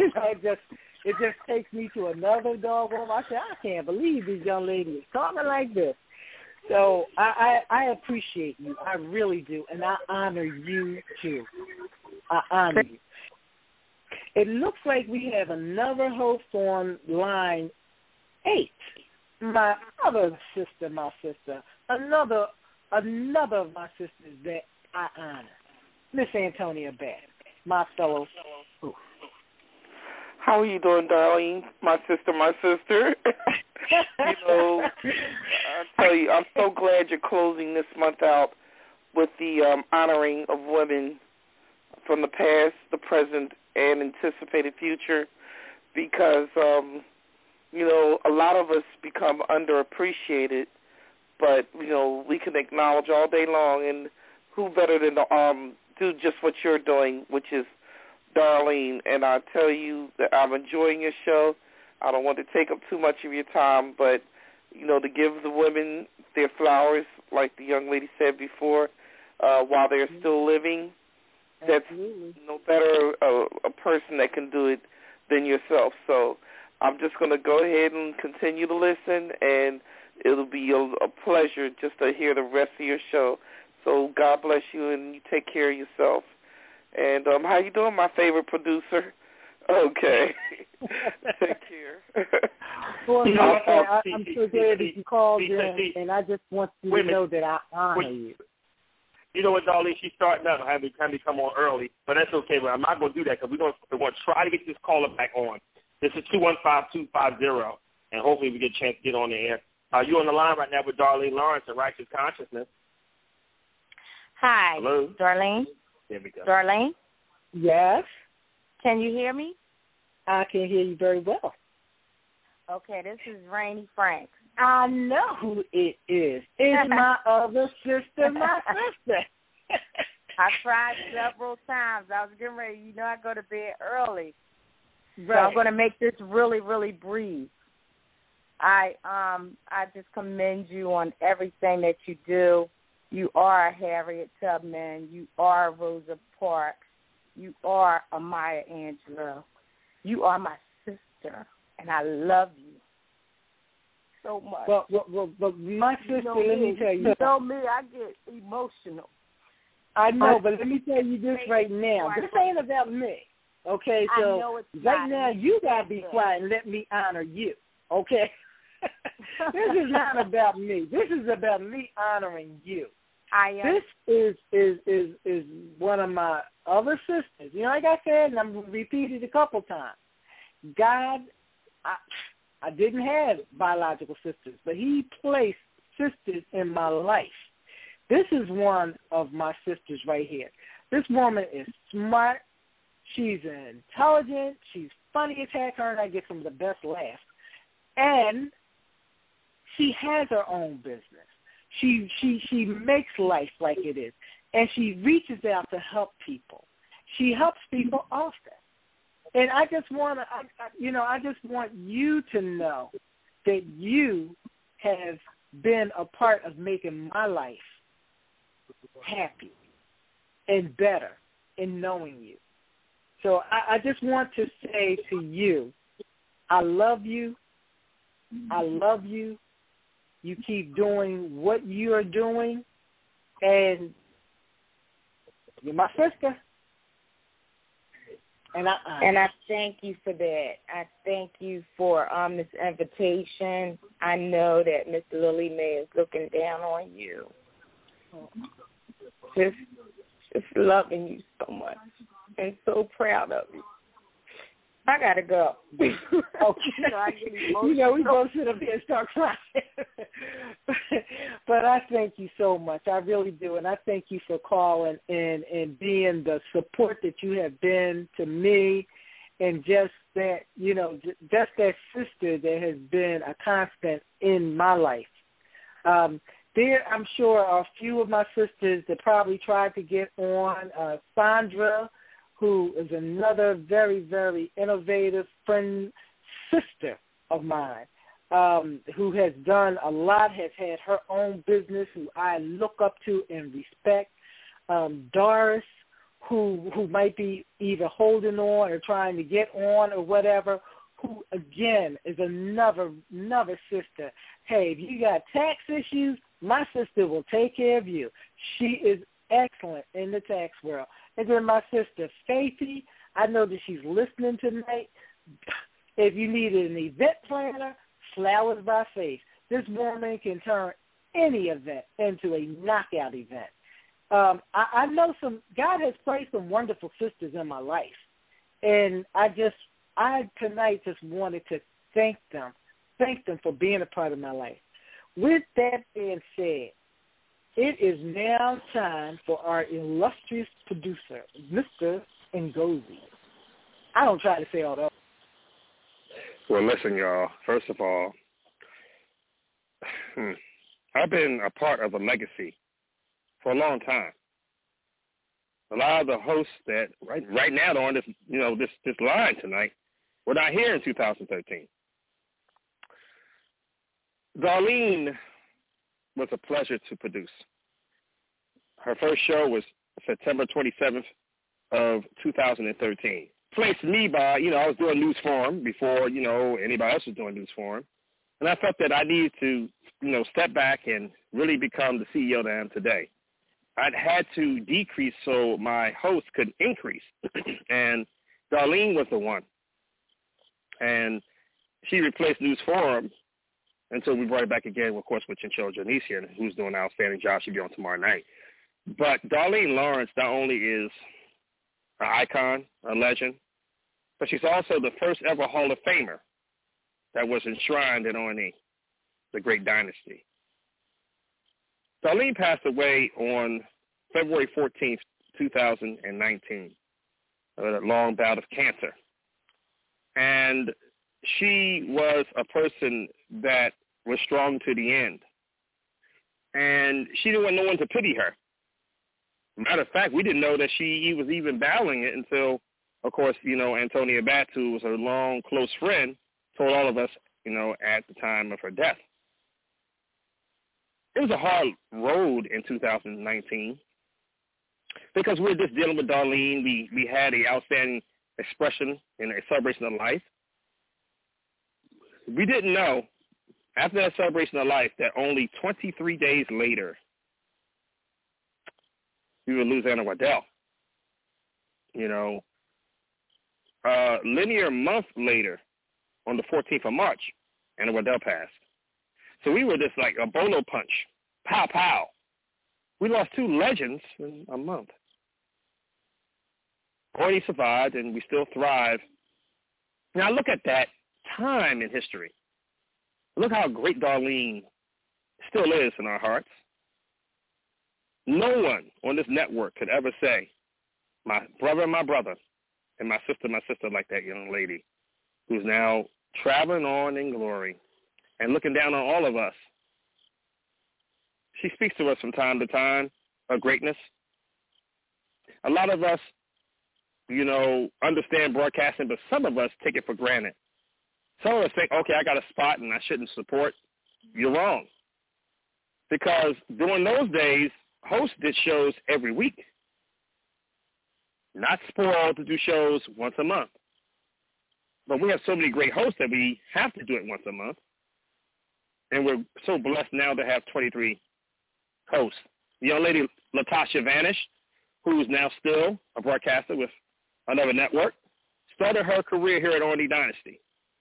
It just takes me to another doggone. I say, I can't believe these young ladies talking like this. So I appreciate you. I really do, and I honor you too. I honor you. It looks like we have another host on line 8. My other sister, another of my sisters that I honor, Miss Antonia Bass, my fellow. How are you doing, darling? My sister. I tell you, I'm so glad you're closing this month out with the honoring of women from the past, the present, and anticipated future, because, a lot of us become underappreciated, but, we can acknowledge all day long, and who better than to do just what you're doing, which is Darlene. And I tell you that I'm enjoying your show. I don't want to take up too much of your time, but, to give the women their flowers, like the young lady said before, while they're still living, that's no better a person that can do it than yourself. So I'm just going to go ahead and continue to listen, and it'll be a pleasure just to hear the rest of your show. So God bless you, and you take care of yourself. And how you doing, my favorite producer? Okay. Take care. Well, I'm so glad that you called in, and I just want you to know that I honor you. You know what, Darlene? She's starting up, having me come on early, but that's okay. But I'm not going to do that, because we're going to try to get this caller back on. This is 215-250, and hopefully we get a chance to get on the air. You're on the line right now with Darlene Lawrence at Righteous Consciousness. Hi. Hello. Darlene? There we go. Darlene? Yes? Can you hear me? I can hear you very well. Okay, this is Rainey Franks. I know who it is. It's my other sister, my sister. I tried several times. I was getting ready. I go to bed early. Right. So I'm going to make this really, really brief. I just commend you on everything that you do. You are a Harriet Tubman. You are a Rosa Parks. You are a Maya Angelou. You are my sister, and I love you so much. Well, my sister, let me tell you. You know me, I get emotional. I know, but let me tell you this right now. This ain't about me, okay? So right now, you got to be quiet and let me honor you, okay? This is not about me. This is about me honoring you. This is one of my other sisters. Like I said, and I'm repeated a couple times. God, I didn't have biological sisters, but he placed sisters in my life. This is one of my sisters right here. This woman is smart. She's intelligent. She's funny as heck. Her and I get some of the best laughs. And she has her own business. She makes life like it is. And she reaches out to help people. She helps people often. And I just want you to know that you have been a part of making my life happy and better in knowing you. So I just want to say to you, I love you. I love you. You keep doing what you are doing, and you're my sister. And I thank you for that. I thank you for this invitation. I know that Miss Lily Mae is looking down on you. Just loving you so much and so proud of you. I got to go. We both sit up here and start crying. But I thank you so much. I really do. And I thank you for calling and being the support that you have been to me, and just that, just that sister that has been a constant in my life. There, I'm sure, are a few of my sisters that probably tried to get on. Sandra, who is another very, very innovative friend, sister of mine, who has done a lot, has had her own business, who I look up to and respect. Doris, who might be either holding on or trying to get on or whatever, who, again, is another sister. Hey, if you got tax issues, my sister will take care of you. She is excellent in the tax world. And then my sister, Faithy, I know that she's listening tonight. If you needed an event planner, Flowers by Faith. This woman can turn any event into a knockout event. I know God has placed some wonderful sisters in my life. And I tonight just wanted to thank them for being a part of my life. With that being said, it is now time for our illustrious producer, Mr. Ngozi. I don't try to say all that. Well, listen, y'all. First of all, I've been a part of a legacy for a long time. A lot of the hosts that right now are on this line tonight were not here in 2013. Darlene was a pleasure to produce. Her first show was September 27th of 2013. Placed me by, I was doing News Forum before, anybody else was doing News Forum. And I felt that I needed to, step back and really become the CEO that I am today. I'd had to decrease so my host could increase. And Darlene was the one. And she replaced News Forum until we brought it back again, of course, with Chinchilla Janice here, who's doing an outstanding job. She'll be on tomorrow night. But Darlene Lawrence not only is an icon, a legend, but she's also the first ever Hall of Famer that was enshrined in O&E, the great dynasty. Darlene passed away on February 14th, 2019, of a long bout of cancer. And she was a person that was strong to the end. And she didn't want no one to pity her. Matter of fact, we didn't know that she was even battling it until, of course, Antonia Batts, who was her long, close friend, told all of us, at the time of her death. It was a hard road in 2019 because we were just dealing with Darlene. We had an outstanding expression in a celebration of life. We didn't know, after that celebration of life, that only 23 days later, we would lose Anna Waddell. Linear month later, on the 14th of March, Anna Waddell passed. So we were just like a bolo punch. Pow, pow. We lost two legends in a month. O&E survived, and we still thrive. Now look at that time in history. Look how great Darlene still is in our hearts. No one on this network could ever say, my brother, and my sister like that young lady who's now traveling on in glory and looking down on all of us. She speaks to us from time to time, her greatness. A lot of us, understand broadcasting, but some of us take it for granted. Some of us think, okay, I got a spot and I shouldn't support. You're wrong. Because during those days, hosts did shows every week. Not spoiled to do shows once a month. But we have so many great hosts that we have to do it once a month. And we're so blessed now to have 23 hosts. The young lady, Latasha Vanish, who is now still a broadcaster with another network, started her career here at O&E Dynasty.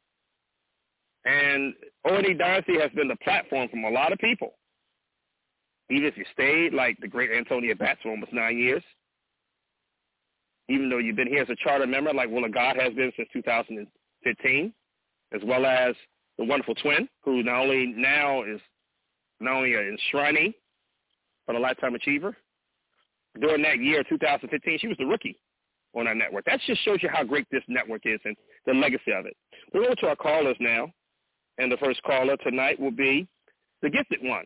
And O&E Dynasty has been the platform from a lot of people. Even if you stayed, like the great Antonia Batts for almost 9 years, even though you've been here as a charter member, like Will of God has been since 2015, as well as the wonderful twin, who not only an enshrinee, but a lifetime achiever. During that year, 2015, she was the rookie on our network. That just shows you how great this network is and the legacy of it. We're going to our callers now, and the first caller tonight will be the gifted one.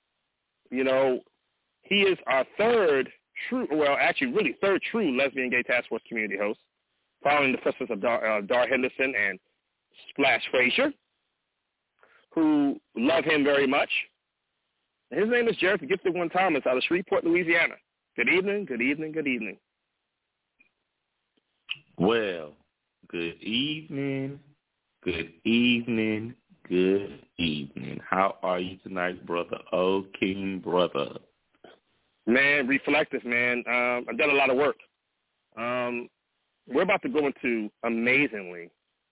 He is our third true lesbian gay task force community host, following the footsteps of Dar Henderson and Splash Frazier, who love him very much. His name is Jared the Gifted One Thomas out of Shreveport, Louisiana. Good evening, good evening, good evening. Well, good evening, good evening, good evening. How are you tonight, brother? Oh, King brother. Man, reflective, man. I've done a lot of work. We're about to go into, amazingly,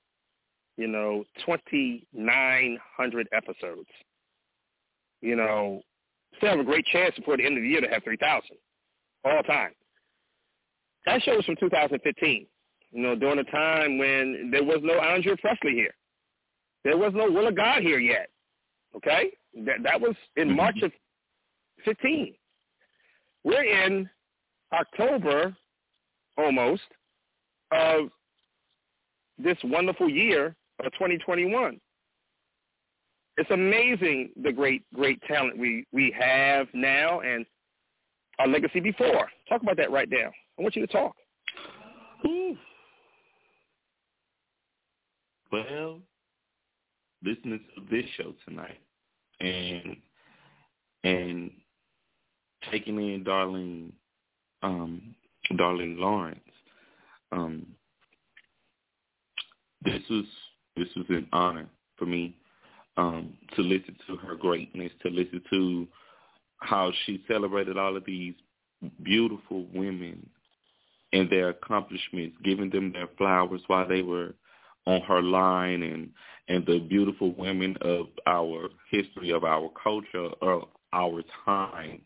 2,900 episodes. Still have a great chance before the end of the year to have 3,000 all time. That show was from 2015, during a time when there was no Andrea Presley here. There was no Will of God here yet, okay? That was in March of 15. We're in October, almost, of this wonderful year of 2021. It's amazing the great talent we have now and our legacy before. Talk about that right now. I want you to talk. Ooh. Well, listening to this show tonight and taking in Darlene Lawrence, this was an honor for me to listen to her greatness, to listen to how she celebrated all of these beautiful women and their accomplishments, giving them their flowers while they were on her line, and the beautiful women of our history, of our culture, of our time.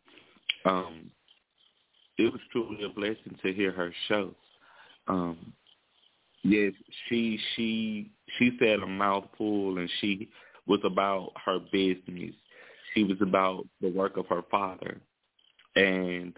It was truly a blessing to hear her show. Yes, she said a mouthful, and she was about her business. She was about the work of her father. And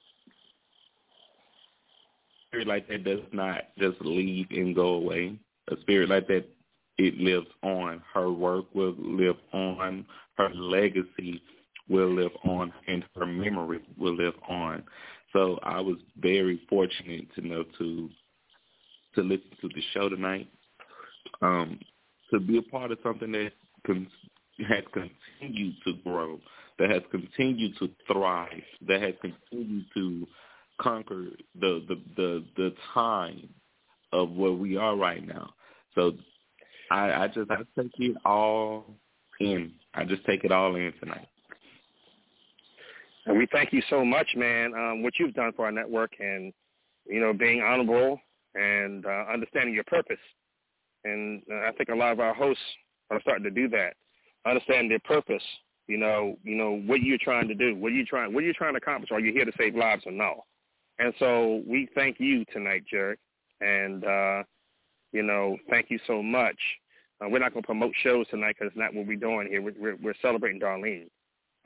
a spirit like that does not just leave and go away. A spirit like that, it lives on. Her work will live on. Her legacy will live on, and her memory will live on. So I was very fortunate to listen to the show tonight, to be a part of something that has continued to grow, that has continued to thrive, that has continued to conquer the time of where we are right now. So I take it all in. I just take it all in tonight. And we thank you so much, man, what you've done for our network and, being honorable and understanding your purpose. And I think a lot of our hosts are starting to do that, understand their purpose, what you're trying to do, what are you trying to accomplish? Are you here to save lives or no? And so we thank you tonight, Jared, and, thank you so much. We're not going to promote shows tonight because it's not what we're doing here. We're celebrating Darlene.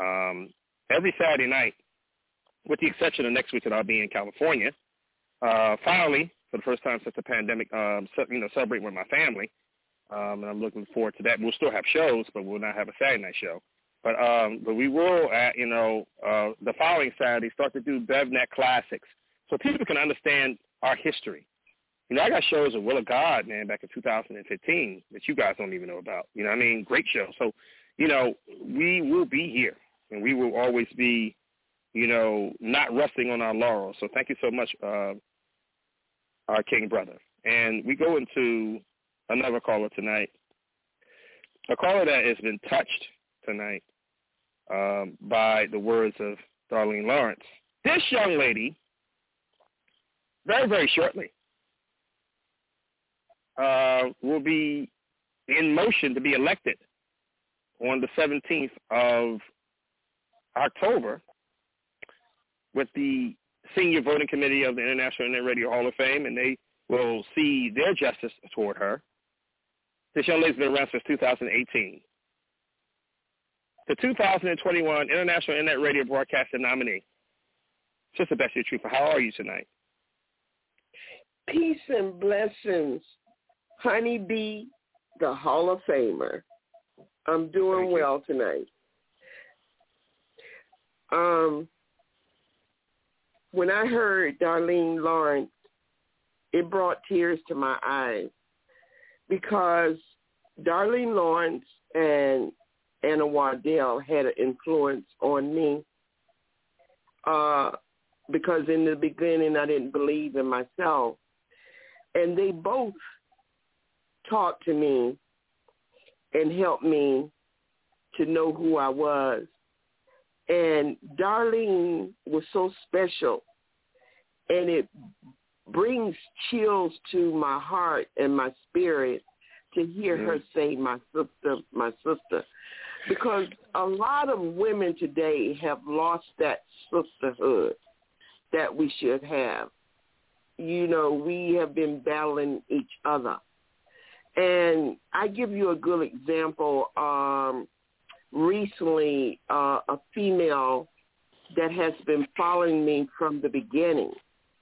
every Saturday night, with the exception of next week that I'll be in California, finally, for the first time since the pandemic, celebrating with my family. And I'm looking forward to that. We'll still have shows, but we'll not have a Saturday night show. But we will, the following Saturday, start to do BevNet Classics so people can understand our history. I got shows of Will of God, man, back in 2015 that you guys don't even know about. Great show. So, we will be here, and we will always be, not resting on our laurels. So thank you so much, our King brother. And we go into another caller tonight, a caller that has been touched tonight by the words of Darlene Lawrence. This young lady, very, very shortly, will be in motion to be elected on the 17th of October with the Senior Voting Committee of the International Internet Radio Hall of Fame, and they will see their justice toward her. This young lady's been around since 2018. The 2021 International Internet Radio Broadcaster nominee, Sister Bessie Trooper. How are you tonight? Peace and blessings, Honeybee, the Hall of Famer. I'm doing well tonight. When I heard Darlene Lawrence, it brought tears to my eyes because Darlene Lawrence and Anna Waddell had an influence on me because in the beginning I didn't believe in myself. And they both talked to me and helped me to know who I was. And Darlene was so special, and it brings chills to my heart and my spirit to hear her say, my sister, because a lot of women today have lost that sisterhood that we should have. We have been battling each other. And I give you a good example. Recently, a female that has been following me from the beginning.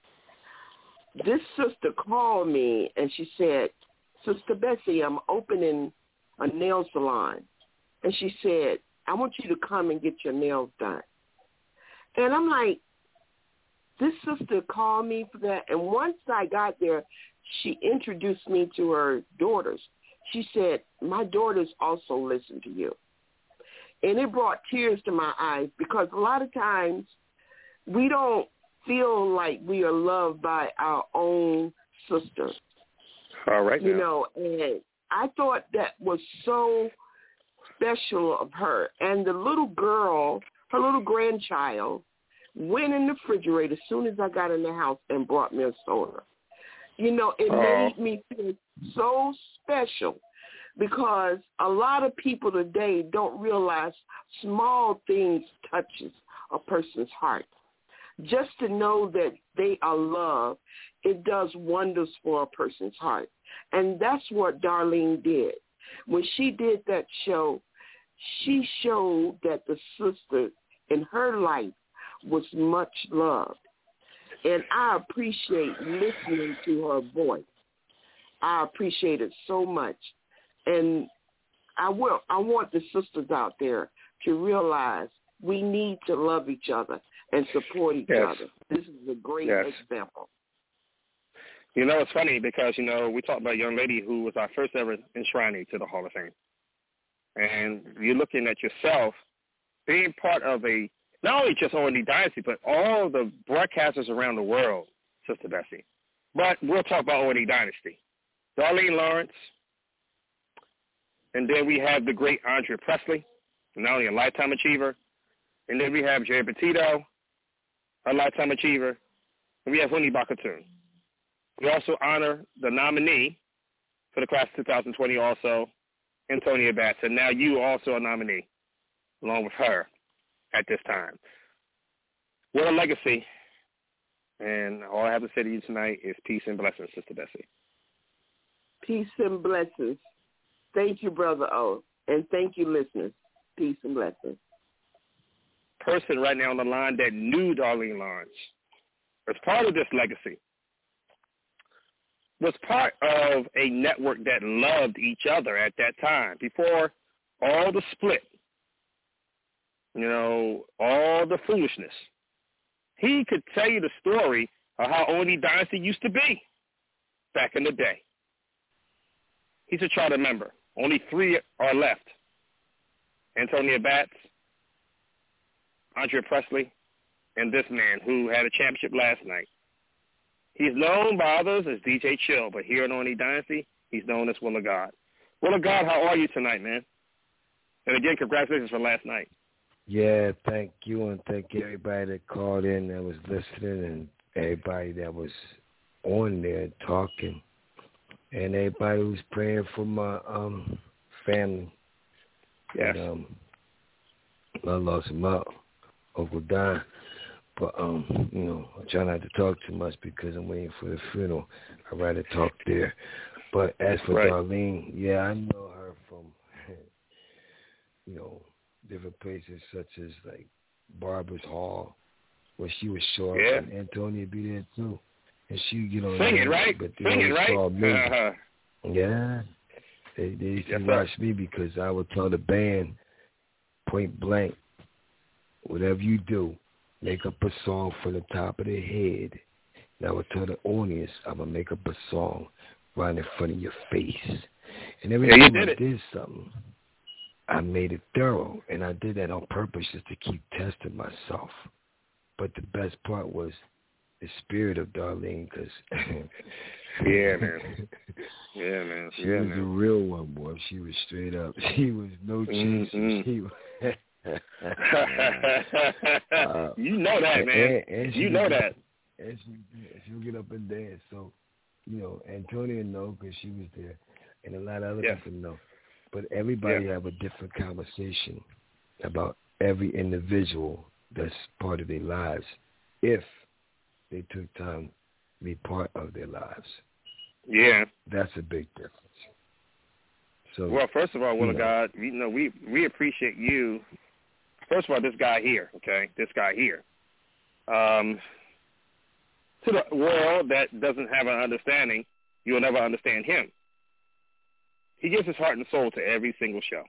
This sister called me and she said, Sister Bessie, I'm opening a nail salon. And she said, I want you to come and get your nails done. And I'm like, this sister called me for that. And once I got there, she introduced me to her daughters. She said, my daughters also listen to you. And it brought tears to my eyes because a lot of times we don't feel like we are loved by our own sisters. All right. And I thought that was so special of her. And the little girl, her little grandchild, went in the refrigerator as soon as I got in the house and brought me a soda. It made me feel so special because a lot of people today don't realize small things touches a person's heart. Just to know that they are loved, it does wonders for a person's heart. And that's what Darlene did. When she did that show, she showed that the sister in her life was much loved. And I appreciate listening to her voice. I appreciate it so much. And I want the sisters out there to realize we need to love each other and support each other. This is a great example. It's funny because, we talked about a young lady who was our first ever enshrinee to the Hall of Fame. And you're looking at yourself being part of not only just O&D Dynasty, but all the broadcasters around the world, Sister Bessie. But we'll talk about O&D Dynasty. Darlene Lawrence, and then we have the great Andrea Presley, not only a Lifetime Achiever, and then we have Jerry Petito, a Lifetime Achiever, and we have Winnie Bakatoon. We also honor the nominee for the class of 2020 also, Antonia Batts, and now you also a nominee, along with her at this time. What a legacy. And all I have to say to you tonight is peace and blessings, Sister Bessie. Peace and blessings. Thank you, Brother O. And thank you, listeners. Peace and blessings. person right now on the line that knew Darlene Lawrence, as part of this legacy, was part of a network that loved each other at that time, before all the split, all the foolishness. He could tell you the story of how Only Dynasty used to be back in the day. He's a charter member. Only 3 are left. Antonia Batts, Andrea Presley, and this man who had a championship last night. He's known by others as DJ Chill, but here in Only Dynasty, he's known as Will of God. Will of God, how are you tonight, man? And again, congratulations for last night. Yeah, thank you, and thank everybody that called in, that was listening, and everybody that was on there talking, and everybody who's praying for my family. Yes. And, I lost my Uncle Don. But, I try not to talk too much because I'm waiting for the funeral. I'd rather talk there. But as for Darlene, yeah, I know her from, different places such as, like, Barbara's Hall, where she would show up, and Antonia would be there, too. And she would get on Singing, there, right? but they Singing, always right? called me. Yeah. They used to watch me because I would tell the band, point blank, whatever you do, make up a song from the top of their head. And I would tell the audience, I'm going to make up a song right in front of your face. And every time I did something, I made it thorough. And I did that on purpose just to keep testing myself. But the best part was the spirit of Darlene, because yeah, man. She was a real one, boy. She was straight up. She was no chaser. She was you know that, man. And you know that. And she'll get up and dance. So, Antonia know because she was there, and a lot of other people know. But everybody have a different conversation about every individual that's part of their lives, if they took time to be part of their lives. Yeah. That's a big difference. So, well, first of all, Will of God, we appreciate you. First of all, this guy here, okay? This guy here. To the world that doesn't have an understanding, you'll never understand him. He gives his heart and soul to every single show.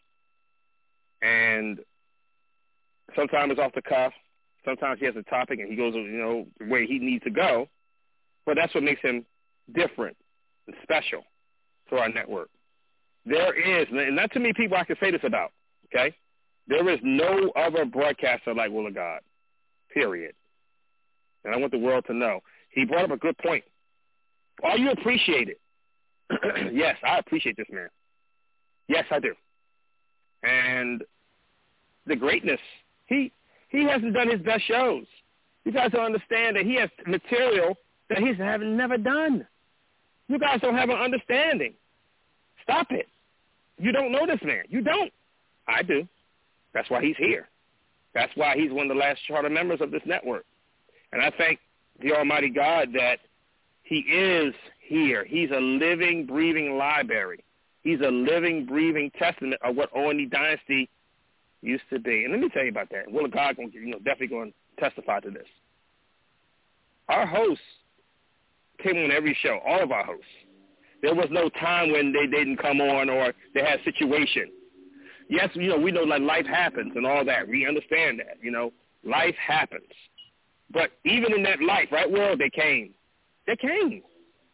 And sometimes it's off the cuff. Sometimes he has a topic and he goes, where he needs to go. But that's what makes him different and special to our network. There is, and not too many people I can say this about, okay? There is no other broadcaster like Will of God, period. And I want the world to know. He brought up a good point. All you appreciate it. Yes, I appreciate this man. Yes, I do. And the greatness, he hasn't done his best shows. You guys don't understand that he has material that he's never done. You guys don't have an understanding. Stop it. You don't know this man. You don't. I do. That's why he's here. That's why he's one of the last charter members of this network. And I thank the Almighty God that he is here. He's a living, breathing library. He's a living, breathing testament of what Only Dynasty used to be. And let me tell you about that. Will of God definitely going to testify to this. Our hosts came on every show, all of our hosts. There was no time when they didn't come on or they had a situation. Yes, we know like life happens and all that. We understand that, life happens. But even in that life, right, Will, they came. They came.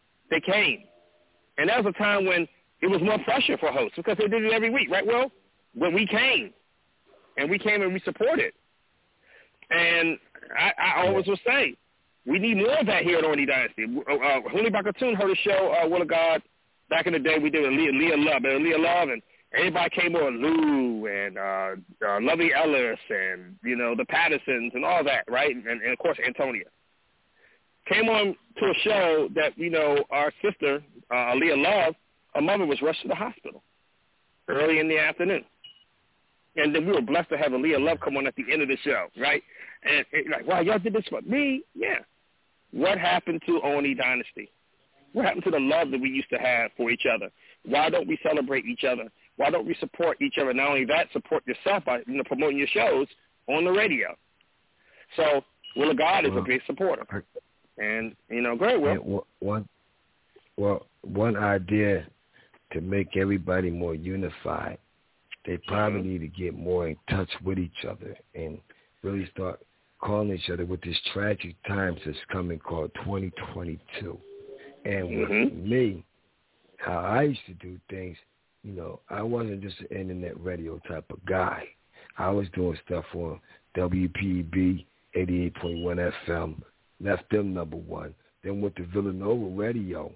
And that was a time when it was more pressure for hosts because they did it every week, right, Will? When we came. And we came and we supported. And I always will say, we need more of that here at Only Dynasty. Huli Bakatoon heard a show, Will of God, back in the day. We did Leah Love, and everybody came on, Lou and Lovey Ellis and, the Pattersons and all that, right? And of course, Antonia. Came on to a show that, our sister, Leah Love, her mother was rushed to the hospital early in the afternoon. And then we were blessed to have Leah Love come on at the end of the show, right? And like, wow, y'all did this for me? Yeah. What happened to Only Dynasty? What happened to the love that we used to have for each other? Why don't we celebrate each other? Why don't we support each other? Not only that, support yourself by promoting your shows on the radio. So Will of God is a big supporter. And, great, Will. One idea to make everybody more unified, they probably need to get more in touch with each other and really start calling each other with this tragic times that's coming called 2022. And with me, how I used to do things, I wasn't just an internet radio type of guy. I was doing stuff on WPB 88.1 FM, left them number one. Then went to Villanova Radio,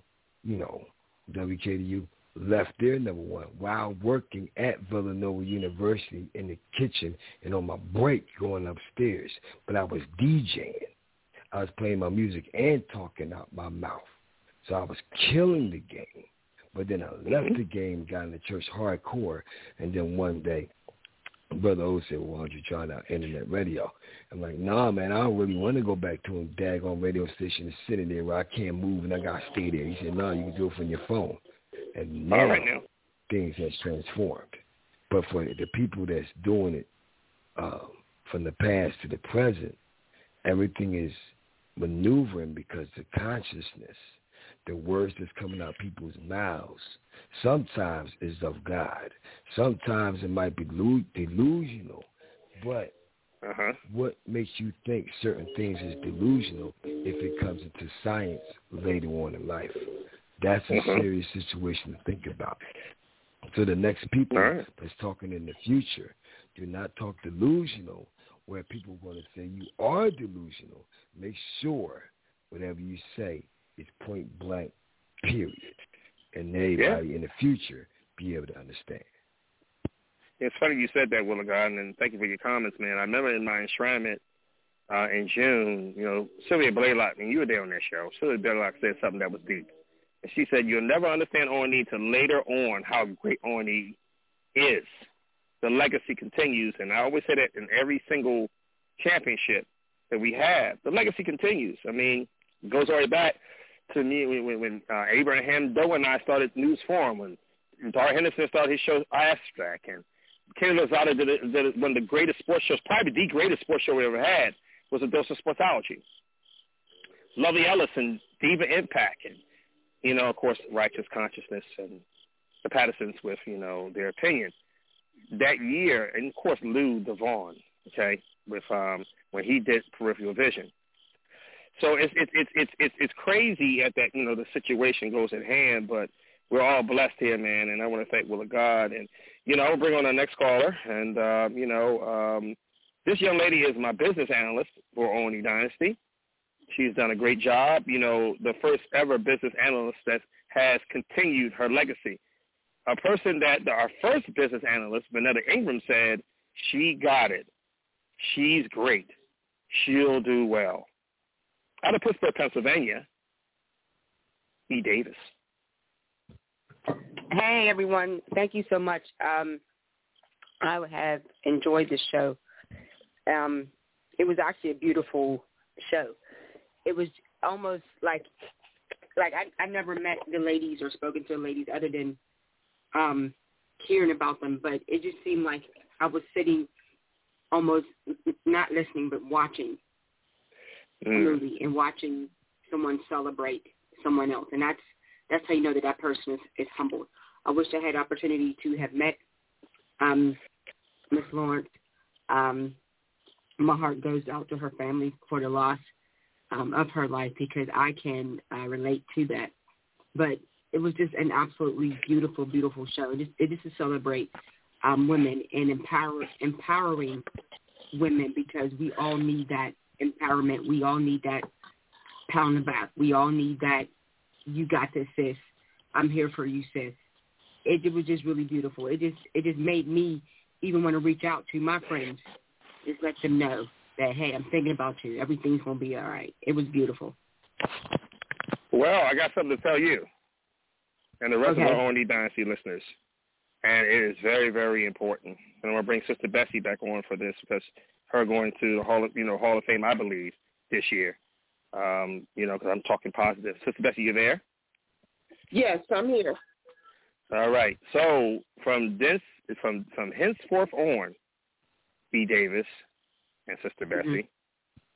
WKDU, left their number one while working at Villanova University in the kitchen and on my break going upstairs. But I was DJing. I was playing my music and talking out my mouth. So I was killing the game. But then I left the game, got in the church hardcore, and then one day, Brother O said, why don't you try out internet radio? I'm like, nah, man, I don't really want to go back to a daggone radio station and sit in there where I can't move and I got to stay there. He said, no, you can do it from your phone. And now, things has transformed. But for the people that's doing it from the past to the present, everything is maneuvering because the consciousness, the words that's coming out people's mouths, sometimes is of God. Sometimes it might be delusional. But what makes you think certain things is delusional if it comes into science later on in life? That's a serious situation to think about. So the next people that's talking in the future, do not talk delusional where people are going to say you are delusional. Make sure whatever you say is point blank, period. And everybody in the future be able to understand. It's funny you said that, Will of God, and thank you for your comments, man. I remember in my enshrinement in June, Sylvia Blaylock, and you were there on that show, Sylvia Blaylock said something that was deep. And she said, you'll never understand Orny till later on how great Orny is. The legacy continues, and I always say that in every single championship that we have. The legacy continues. I mean, it goes all the way back to me when Abraham Doe and I started News Forum, when Dar Henderson started his show Abstract, and Kenny Lozada did one of the greatest sports shows, probably the greatest sports show we ever had, was A Dose of Sportsology. Lovey Ellison, Diva Impact, and, of course, Righteous Consciousness and the Pattersons with, their opinion. That year, and, of course, Lou Devon, with when he did Peripheral Vision. So it's crazy at that, the situation goes at hand, but we're all blessed here, man, and I want to thank Will of God. And, I'll bring on our next caller, and, this young lady is my business analyst for Orny Dynasty. She's done a great job, the first ever business analyst that has continued her legacy. A person that our first business analyst, Vanetta Ingram, said, she got it. She's great. She'll do well. Out of Pittsburgh, Pennsylvania, E. Davis. Hey, everyone. Thank you so much. I have enjoyed this show. It was actually a beautiful show. It was almost like I never met the ladies or spoken to the ladies other than hearing about them, but it just seemed like I was sitting almost not listening but watching a movie and watching someone celebrate someone else, and that's how you know that person is humbled. I wish I had the opportunity to have met Miss Lawrence. My heart goes out to her family for the loss of her life because I can relate to that. But it was just an absolutely beautiful, beautiful show. It just to celebrate women and empowering women because we all need that empowerment. We all need that pat on the back. We all need that, you got this, sis. I'm here for you, sis. It was just really beautiful. It just made me even want to reach out to my friends, just let them know that, hey, I'm thinking about you. Everything's going to be all right. It was beautiful. Well, I got something to tell you and the rest of our Orny Dynasty listeners, and it is very, very important. And I'm going to bring Sister Bessie back on for this because her going to the Hall of Fame, I believe, this year, because I'm talking positive. Sister Bessie, you there? Yes, I'm here. All right. So from henceforth on, B. Davis and Sister Bessie,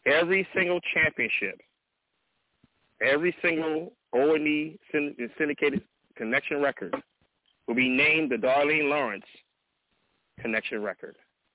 every single championship, every single O&E syndicated connection record will be named the Darlene Lawrence connection record.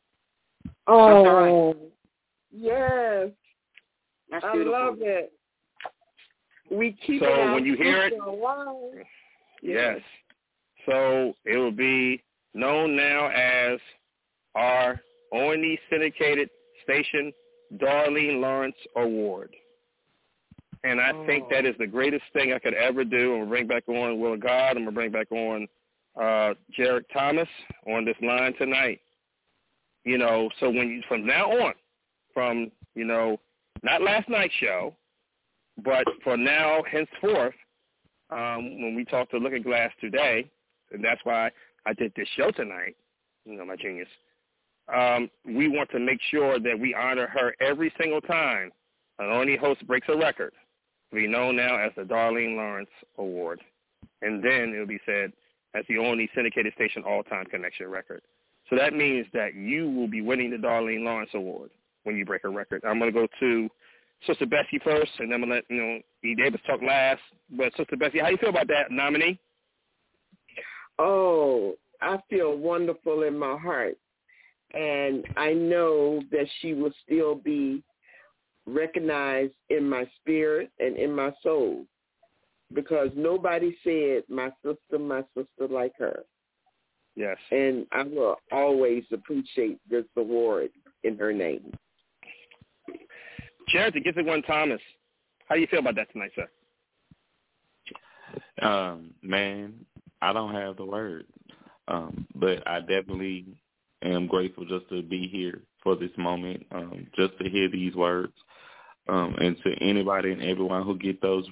Oh, yes. That's I beautiful. love it. We keep so it when you hear it, alive. yes. So it will be known now as our O&E syndicated station Darlene Lawrence Award. And I think that is the greatest thing I could ever do. I'm going to bring back on Will of God. I'm going to bring back on Jarek Thomas on this line tonight. You know, so when you, from now on, from, you know, not last night's show, but for now, henceforth, when we talk to Looking Glass today, and that's why I did this show tonight, you know, my genius, we want to make sure that we honor her every single time an O&E host breaks a record. It'll be known now as the Darlene Lawrence Award. And then it'll be said as the O&E syndicated station all-time connection record. So that means that you will be winning the Darlene Lawrence Award when you break a record. I'm going to go to Sister Bessie first, and then I'm going to let, E. Davis talk last. But Sister Bessie, how do you feel about that nominee? Oh, I feel wonderful in my heart. And I know that she will still be recognized in my spirit and in my soul, because nobody said my sister like her. Yes. And I will always appreciate this award in her name. Jared, to get to one Thomas, how do you feel about that tonight, sir? Man, I don't have the word, but I definitely am grateful just to be here for this moment, just to hear these words, and to anybody and everyone who get those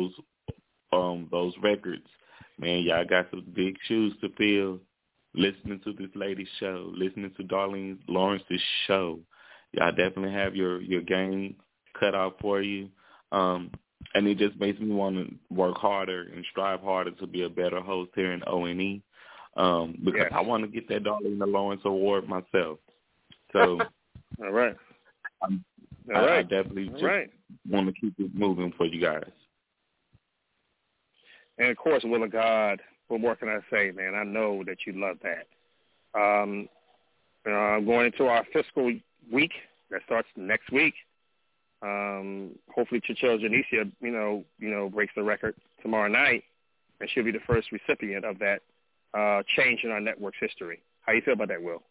records. Man, y'all got some big shoes to fill. Listening to this lady's show, listening to Darlene Lawrence's show, y'all definitely have your game cut out for you. And it just makes me want to work harder and strive harder to be a better host here in O&E, because I want to get that Darlene Lawrence Award myself. So, all right. I definitely just want to keep it moving for you guys. And, of course, Will of God, what more can I say, man? I know that you love that. Going into our fiscal week that starts next week, hopefully Chichelle Janicia, breaks the record tomorrow night, and she'll be the first recipient of that change in our network's history. How you feel about that, Will?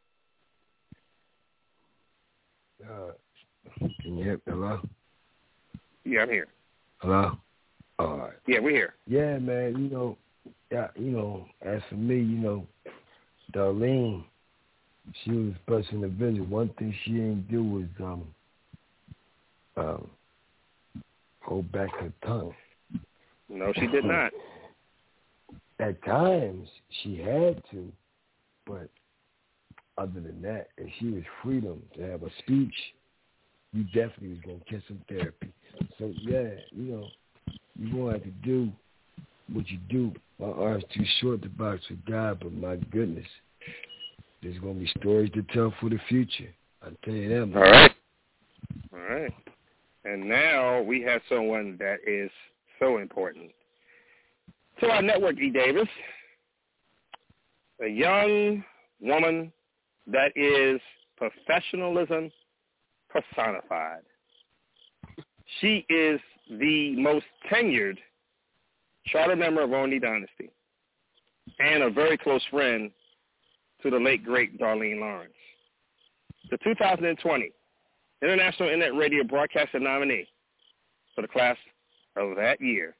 Can you hear me? Hello? Yeah, I'm here. Hello? All right. Yeah, we're here. Yeah, man, as for me, Darlene, she was busting the vision. One thing she didn't do was hold back her tongue. No, she did not. At times, she had to, but other than that, if she was freedom to have a speech, you definitely was going to get some therapy. So, yeah, you're going to have to do what you do. My arm's too short to box with God, but my goodness, there's going to be stories to tell for the future. I'll tell you that, man. All right. And now we have someone that is so important to our network, E. Davis, a young woman that is professionalism personified. She is the most tenured charter member of O&E Dynasty and a very close friend to the late, great Darlene Lawrence. The 2020 International Internet Radio Broadcaster nominee for the class of that year,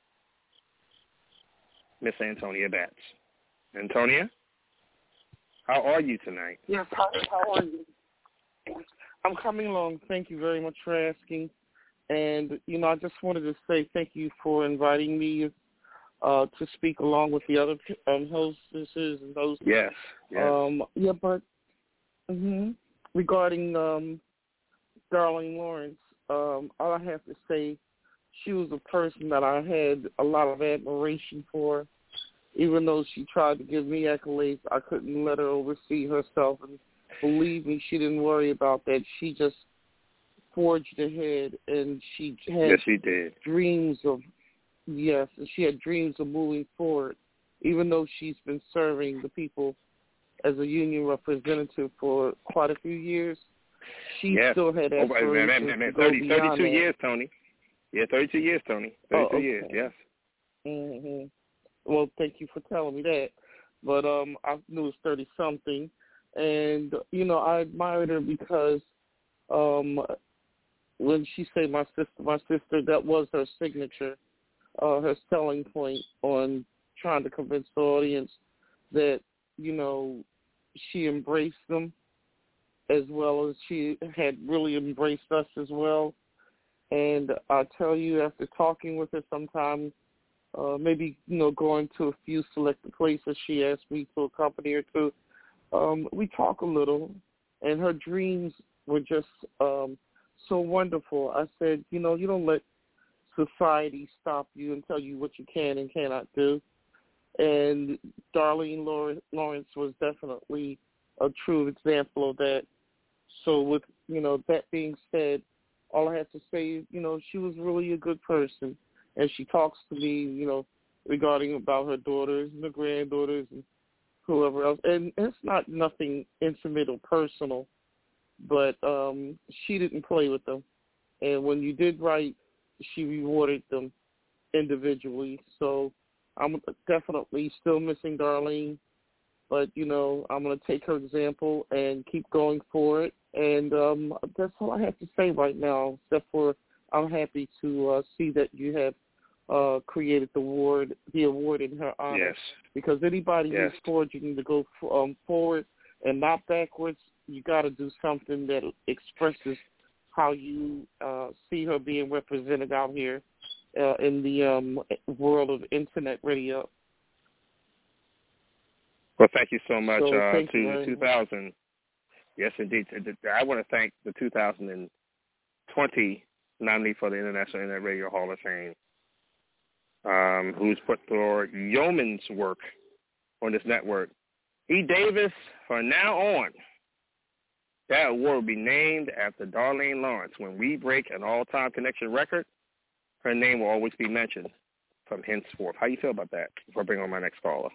Miss Antonia Batts. Antonia, how are you tonight? Yes, how are you? I'm coming along. Thank you very much for asking. And, I just wanted to say thank you for inviting me to speak along with the other hostesses and hosts. Yes. Regarding Darlene Lawrence, all I have to say, she was a person that I had a lot of admiration for. Even though she tried to give me accolades, I couldn't let her oversee herself. And believe me, she didn't worry about that. She just forged ahead, and she had yes, she did. dreams of moving forward, even though she's been serving the people as a union representative for quite a few years. She still had aspirations to go beyond 32 that. years, Tony. Yeah, 32 years, Tony. 32 years, yes. Mm-hmm. Well, thank you for telling me that. But I knew it was 30-something. And, I admired her because when she said my sister, that was her signature, her selling point on trying to convince the audience that, she embraced them as well as she had really embraced us as well. And I tell you, after talking with her sometime, maybe, going to a few selected places she asked me to accompany her to, we talk a little, and her dreams were just so wonderful. I said, you don't let society stop you and tell you what you can and cannot do. And Darlene Lawrence was definitely a true example of that. So with, that being said, all I have to say is, she was really a good person. And she talks to me, regarding about her daughters and her granddaughters and whoever else. And it's not nothing intimate or personal, but she didn't play with them. And when you did right, she rewarded them individually. So I'm definitely still missing Darlene, but, I'm going to take her example and keep going for it. And that's all I have to say right now, except for I'm happy to see that you have created the award in her honor. Yes. Because anybody who's forging to go forward and not backwards, you got to do something that expresses how you see her being represented out here in the world of internet radio. Well, thank you so much thank to you, 2000. Yes, indeed. I want to thank the 2020 nominee for the International Internet Radio Hall of Fame, who's put forward yeoman's work on this network. E. Davis, from now on, that award will be named after Darlene Lawrence. When we break an all-time connection record, her name will always be mentioned from henceforth. How you feel about that before I bring on my next caller?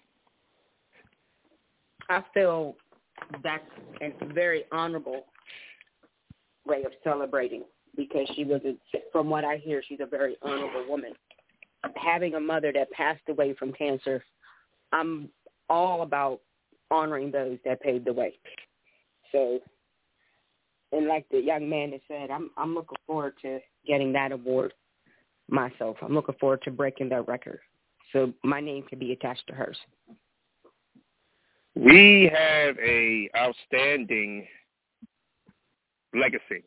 I feel that's a very honorable way of celebrating because she was, from what I hear, she's a very honorable woman. Having a mother that passed away from cancer, I'm all about honoring those that paved the way. So, and like the young man has said, I'm looking forward to getting that award myself. I'm looking forward to breaking that record so my name can be attached to hers. We have a outstanding legacy.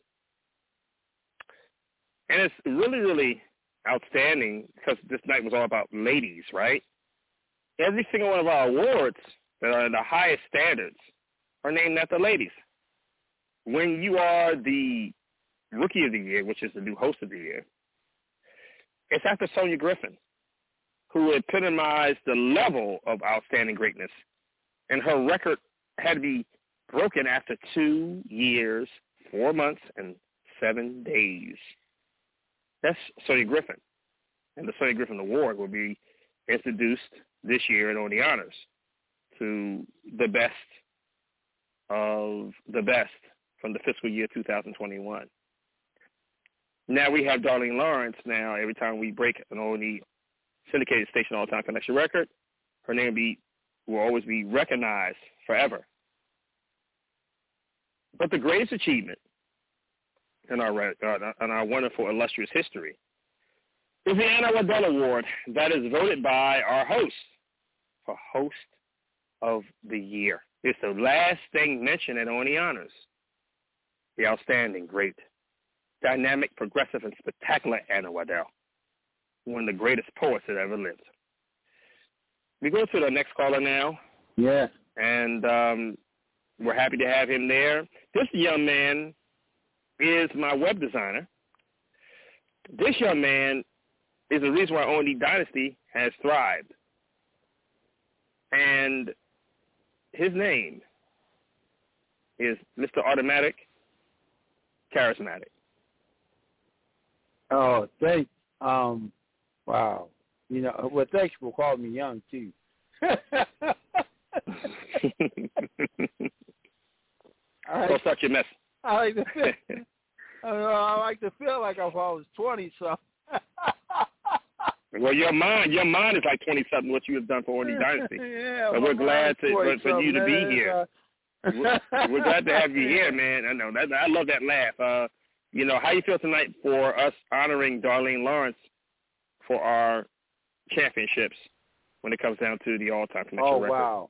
And it's really, really outstanding because this night was all about ladies, right? Every single one of our awards that are the highest standards are named after ladies. When you are the Rookie of the Year, which is the new Host of the Year, it's after Sonia Griffin, who epitomized the level of outstanding greatness. And her record had to be broken after 2 years, 4 months, and 7 days. That's Sonia Griffin. And the Sonia Griffin Award will be introduced this year at On the Honors to the best of the best from the fiscal year 2021. Now we have Darlene Lawrence now. Every time we break an only syndicated station all-time connection record, her name will always be recognized forever. But the greatest achievement in our wonderful, illustrious history is the Anna Waddell Award that is voted by our host for Host of the Year. It's the last thing mentioned at On the Honors. The outstanding, great, dynamic, progressive, and spectacular Anna Waddell, one of the greatest poets that ever lived. We go to the next caller now. Yeah. And we're happy to have him there. This young man is my web designer. This young man is the reason why OND Dynasty has thrived. And his name is Mr. Automatic Charismatic. Oh, wow. You know, well, thanks for calling me young too. Go start your mess. I like to feel like I was 20 something. Well, your mind is like 20-something. What you have done for Orny Dynasty. Yeah, but we're glad for you to be man. here. We're glad to have you here, man. I know that. I love that laugh. You know, how you feel tonight for us honoring Darlene Lawrence for our championships when it comes down to the all-time connection record? Oh,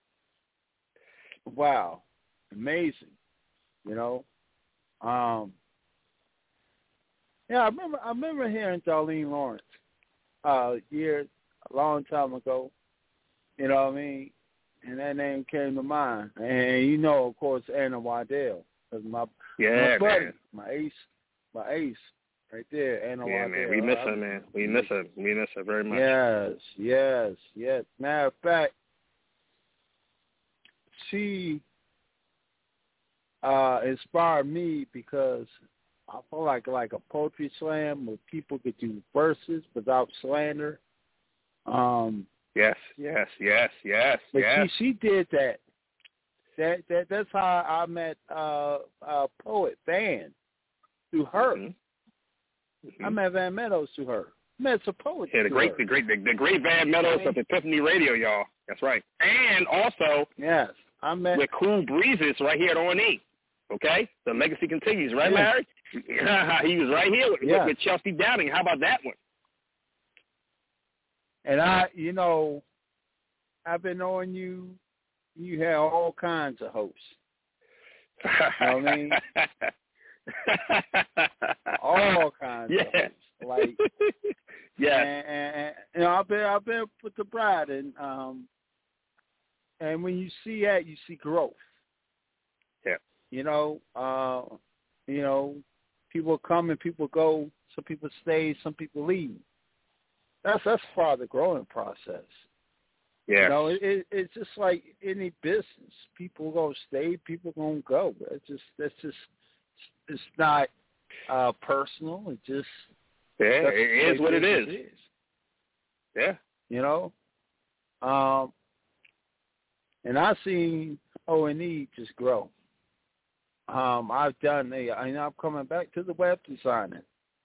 wow, amazing. You know, yeah, I remember hearing Darlene Lawrence a long time ago. You know what I mean? And that name came to mind. And you know, of course, Anna Waddell, because my buddy, man. my ace, right there, Anna Waddell. Man, we miss her, man. We miss her very much. Yes. Matter of fact, she inspired me because I feel like a poetry slam where people could do verses without slander. Yes. But she did that. That's how I met poet Van through her. Mm-hmm. I met Van Meadows through her. Met some poets. Yeah, the great Van Meadows of Epiphany Radio, y'all. That's right. And also, yes, I met with Cool Breezes right here at Orny. Okay, the legacy continues, right, Larry? He was right here with Chelsea Downing. How about that one? And I've been knowing you. You have all kinds of hosts. You know what I mean? All kinds of hosts. Like, and I've been with the bride, and when you see that, you see growth. Yeah. People come and people go. Some people stay, some people leave. That's part of the growing process. Yeah. It's just like any business. People gonna stay, people gonna go. It's not personal. It just it is what it is. Yeah. And I've seen O&E just grow. I've done I'm coming back to the web designing.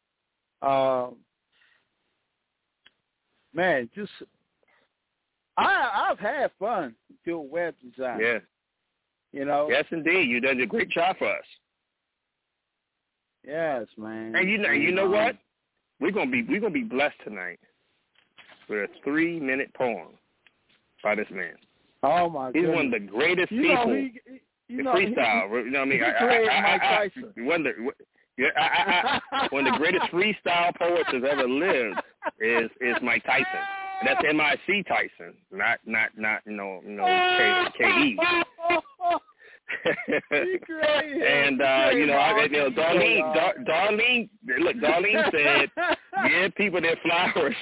Man, just I've had fun doing web design. Yeah. Yes, indeed. You done a great job for us. Yes, man. And you know what? We're gonna be blessed tonight with a 3-minute poem by this man. Oh my God! He's one of the greatest people. Freestyle. You know what I mean? Mike Tyson. One of the greatest freestyle poets that's ever lived is Mike Tyson. And that's M-I-C Tyson, not K-E. And Darlene. Look, Darlene said, "Give people their flowers,"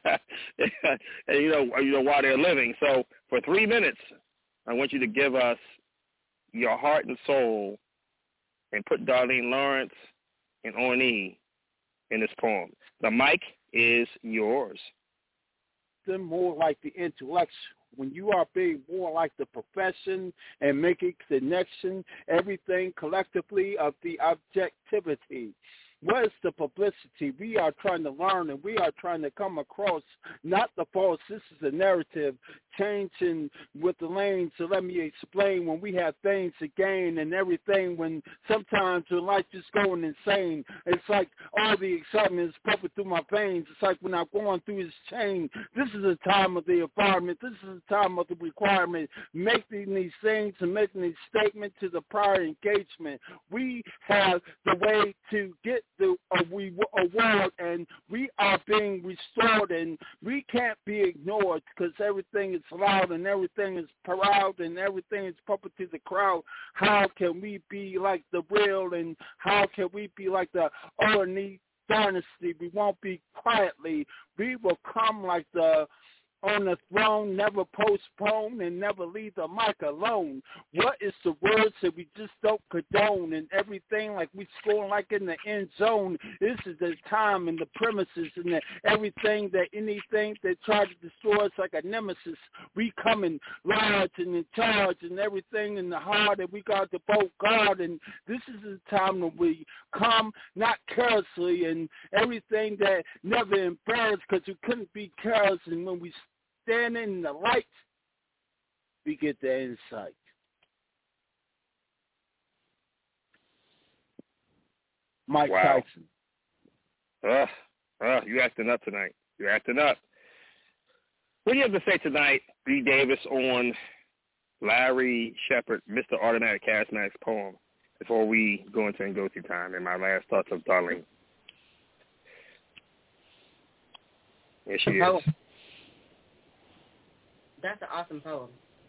and while they're living. So for 3 minutes, I want you to give us your heart and soul, and put Darlene Lawrence and Orny in this poem. The mic is yours. Them more like the intellectual. When you are being more like the profession and making connection, everything collectively of the objectivity. What is the publicity? We are trying to learn and we are trying to come across not the false. This is a narrative changing with the lane. So let me explain when we have things to gain and everything when sometimes your life is going insane. It's like all the excitement is pumping through my veins. It's like when I'm going through this chain. This is the time of the environment. This is the time of the requirement. Making these things and making these statements to the prior engagement. We have the way to get the award, and we are being restored, and we can't be ignored because everything is loud and everything is proud and everything is pumping to the crowd. How can we be like the real, and how can we be like the Orny Dynasty? We won't be quietly. We will come like the on the throne, never postpone, and never leave the mic alone. What is the words that we just don't condone, and everything like we scoring like in the end zone? This is the time and the premises and everything that anything that tries to destroy us like a nemesis. We coming large and in charge and everything in the heart, and we got to both guard. And this is the time that we come not carelessly and everything that never embarrassed, because we couldn't be careless. And when we stand in the light, we get the insight. Mike Tyson. You acting up tonight. You're acting up. What do you have to say tonight, B. Davis, on Larry Shepard, Mr. Automatic Cashmax poem, before we go into Ngozi time and my last thoughts of Darlene? Here she is. That's an awesome poem.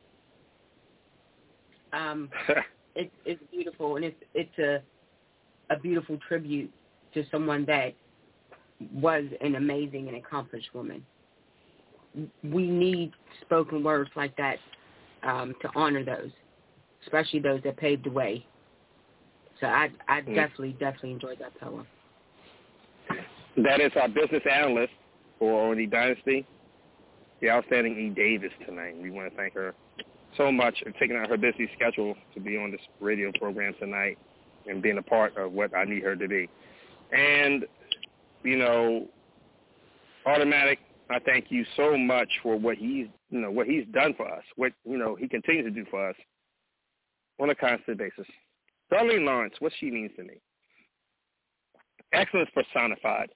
It's beautiful, and it's a beautiful tribute to someone that was an amazing and accomplished woman. We need spoken words like that to honor those, especially those that paved the way. So I definitely enjoyed that poem. That is our business analyst for the Dynasty, the outstanding E. Davis, tonight. We want to thank her so much for taking out her busy schedule to be on this radio program tonight and being a part of what I need her to be. And, you know, Automatic, I thank you so much for what he's done for us, what, he continues to do for us on a constant basis. Darlene Lawrence, what she means to me. Excellence personified.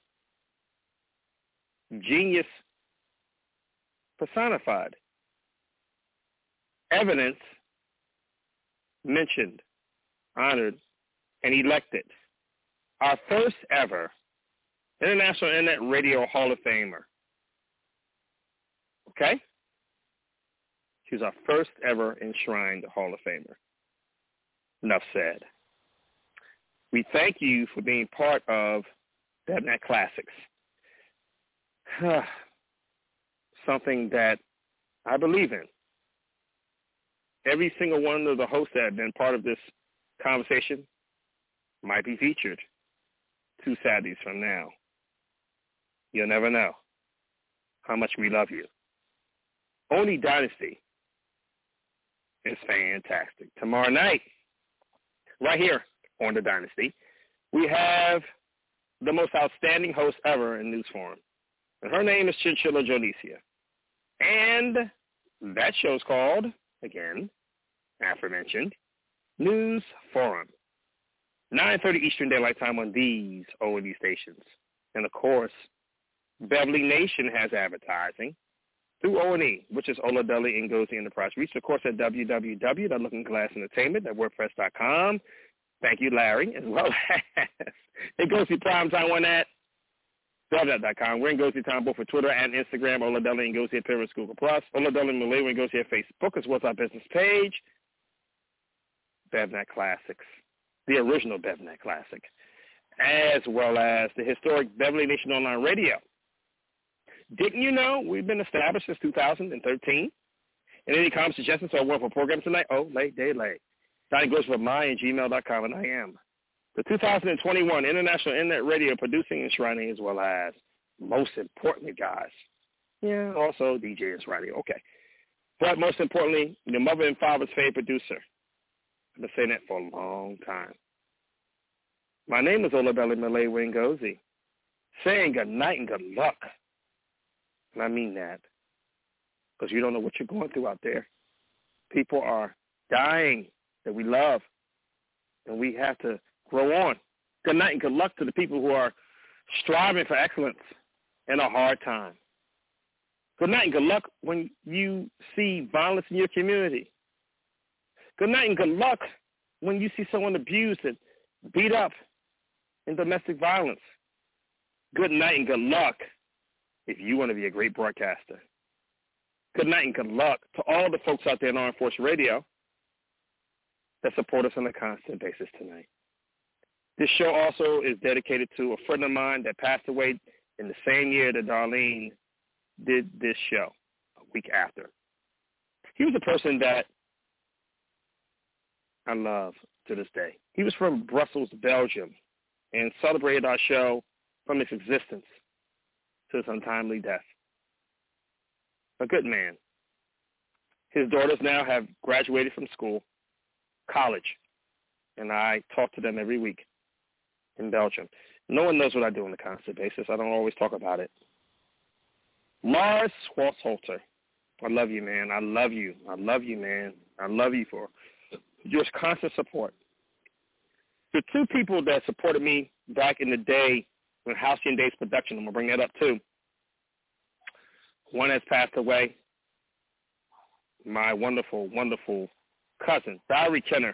Genius personified. Evidence mentioned, honored, and elected. Our first ever International Internet Radio Hall of Famer. Okay? She's our first ever enshrined Hall of Famer. Enough said. We thank you for being part of DevNet Classics. Something that I believe in. Every single one of the hosts that have been part of this conversation might be featured 2 Saturdays from now. You'll never know how much we love you. Only Dynasty is fantastic. Tomorrow night, right here on the Dynasty, we have the most outstanding host ever in News Forum. And her name is Chinchilla Jonicia. And that show's called, again, aforementioned, News Forum. 9:30 Eastern Daylight Time on these O&D stations. And, of course, Beverly Nation has advertising through O&E, which is Ola Deli Ngozi Enterprise. Reach, of course, at www.lookingglassentertainment.wordpress.com. Thank you, Larry, as well as Ngozi Primetime on that. DevNet.com. We're Ngozi Time both for Twitter and Instagram. Ola Deli Ngozi at Paris Google+. Ola Deli Malay Ngozi at Facebook, as well as our business page. DevNet Classics, the original DevNet Classic, as well as the historic Beverly Nation Online Radio. Didn't you know we've been established since 2013? And any comments, suggestions, or work for program tonight? Oh, late day late. Donnie goes for my@gmail.com, and I am the 2021 International Internet Radio producing and enshrining, as well as, most importantly, guys, also DJ and radio. Okay. But most importantly, your mother and father's favorite producer. I've been saying that for a long time. My name is Olabelli Malay Ngozi, saying good night and good luck. And I mean that, because you don't know what you're going through out there. People are dying that we love, and we have to grow on. Good night and good luck to the people who are striving for excellence in a hard time. Good night and good luck when you see violence in your community. Good night and good luck when you see someone abused and beat up in domestic violence. Good night and good luck if you want to be a great broadcaster. Good night and good luck to all the folks out there in Armed Force Radio that support us on a constant basis tonight. This show also is dedicated to a friend of mine that passed away in the same year that Darlene did this show, week after. He was a person that I love to this day. He was from Brussels, Belgium, and celebrated our show from its existence to his untimely death. A good man. His daughters now have graduated from school, college, and I talk to them every week in Belgium. No one knows what I do on a constant basis. I don't always talk about it. Lars Schwarzholter, I love you, man. I love you. I love you, man. I love you for your constant support. The two people that supported me back in the day when Halcyon Days production, I'm going to bring that up too. One has passed away. My wonderful, wonderful cousin, Valerie Kenner.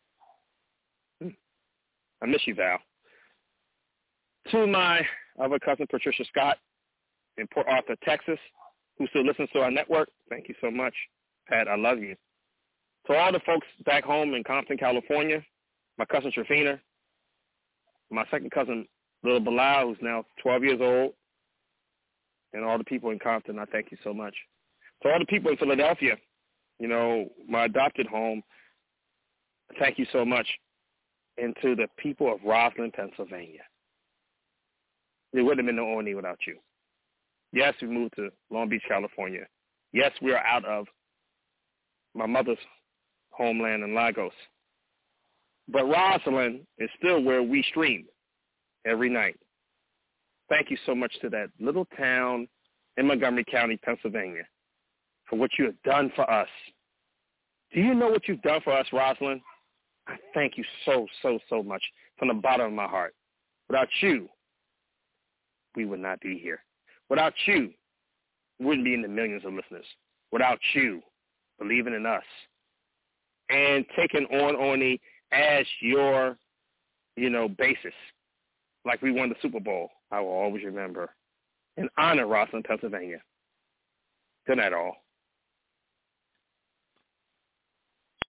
I miss you, Val. To my other cousin, Patricia Scott, in Port Arthur, Texas, who still listens to our network, thank you so much. Pat, I love you. To all the folks back home in Compton, California, my cousin Trefina, my second cousin, little Bilal, who's now 12 years old, and all the people in Compton, I thank you so much. To all the people in Philadelphia, you know, my adopted home, thank you so much. And to the people of Roslyn, Pennsylvania. There wouldn't have been no O&E without you. Yes, we moved to Long Beach, California. Yes, we are out of my mother's homeland in Lagos. But Roslyn is still where we stream every night. Thank you so much to that little town in Montgomery County, Pennsylvania, for what you have done for us. Do you know what you've done for us, Roslyn? I thank you so, so, so much from the bottom of my heart. Without you, we would not be here. Without you, we wouldn't be in the millions of listeners. Without you believing in us and taking on O&E as your, basis, like we won the Super Bowl, I will always remember and honor Roslyn, Pennsylvania. Good night, all.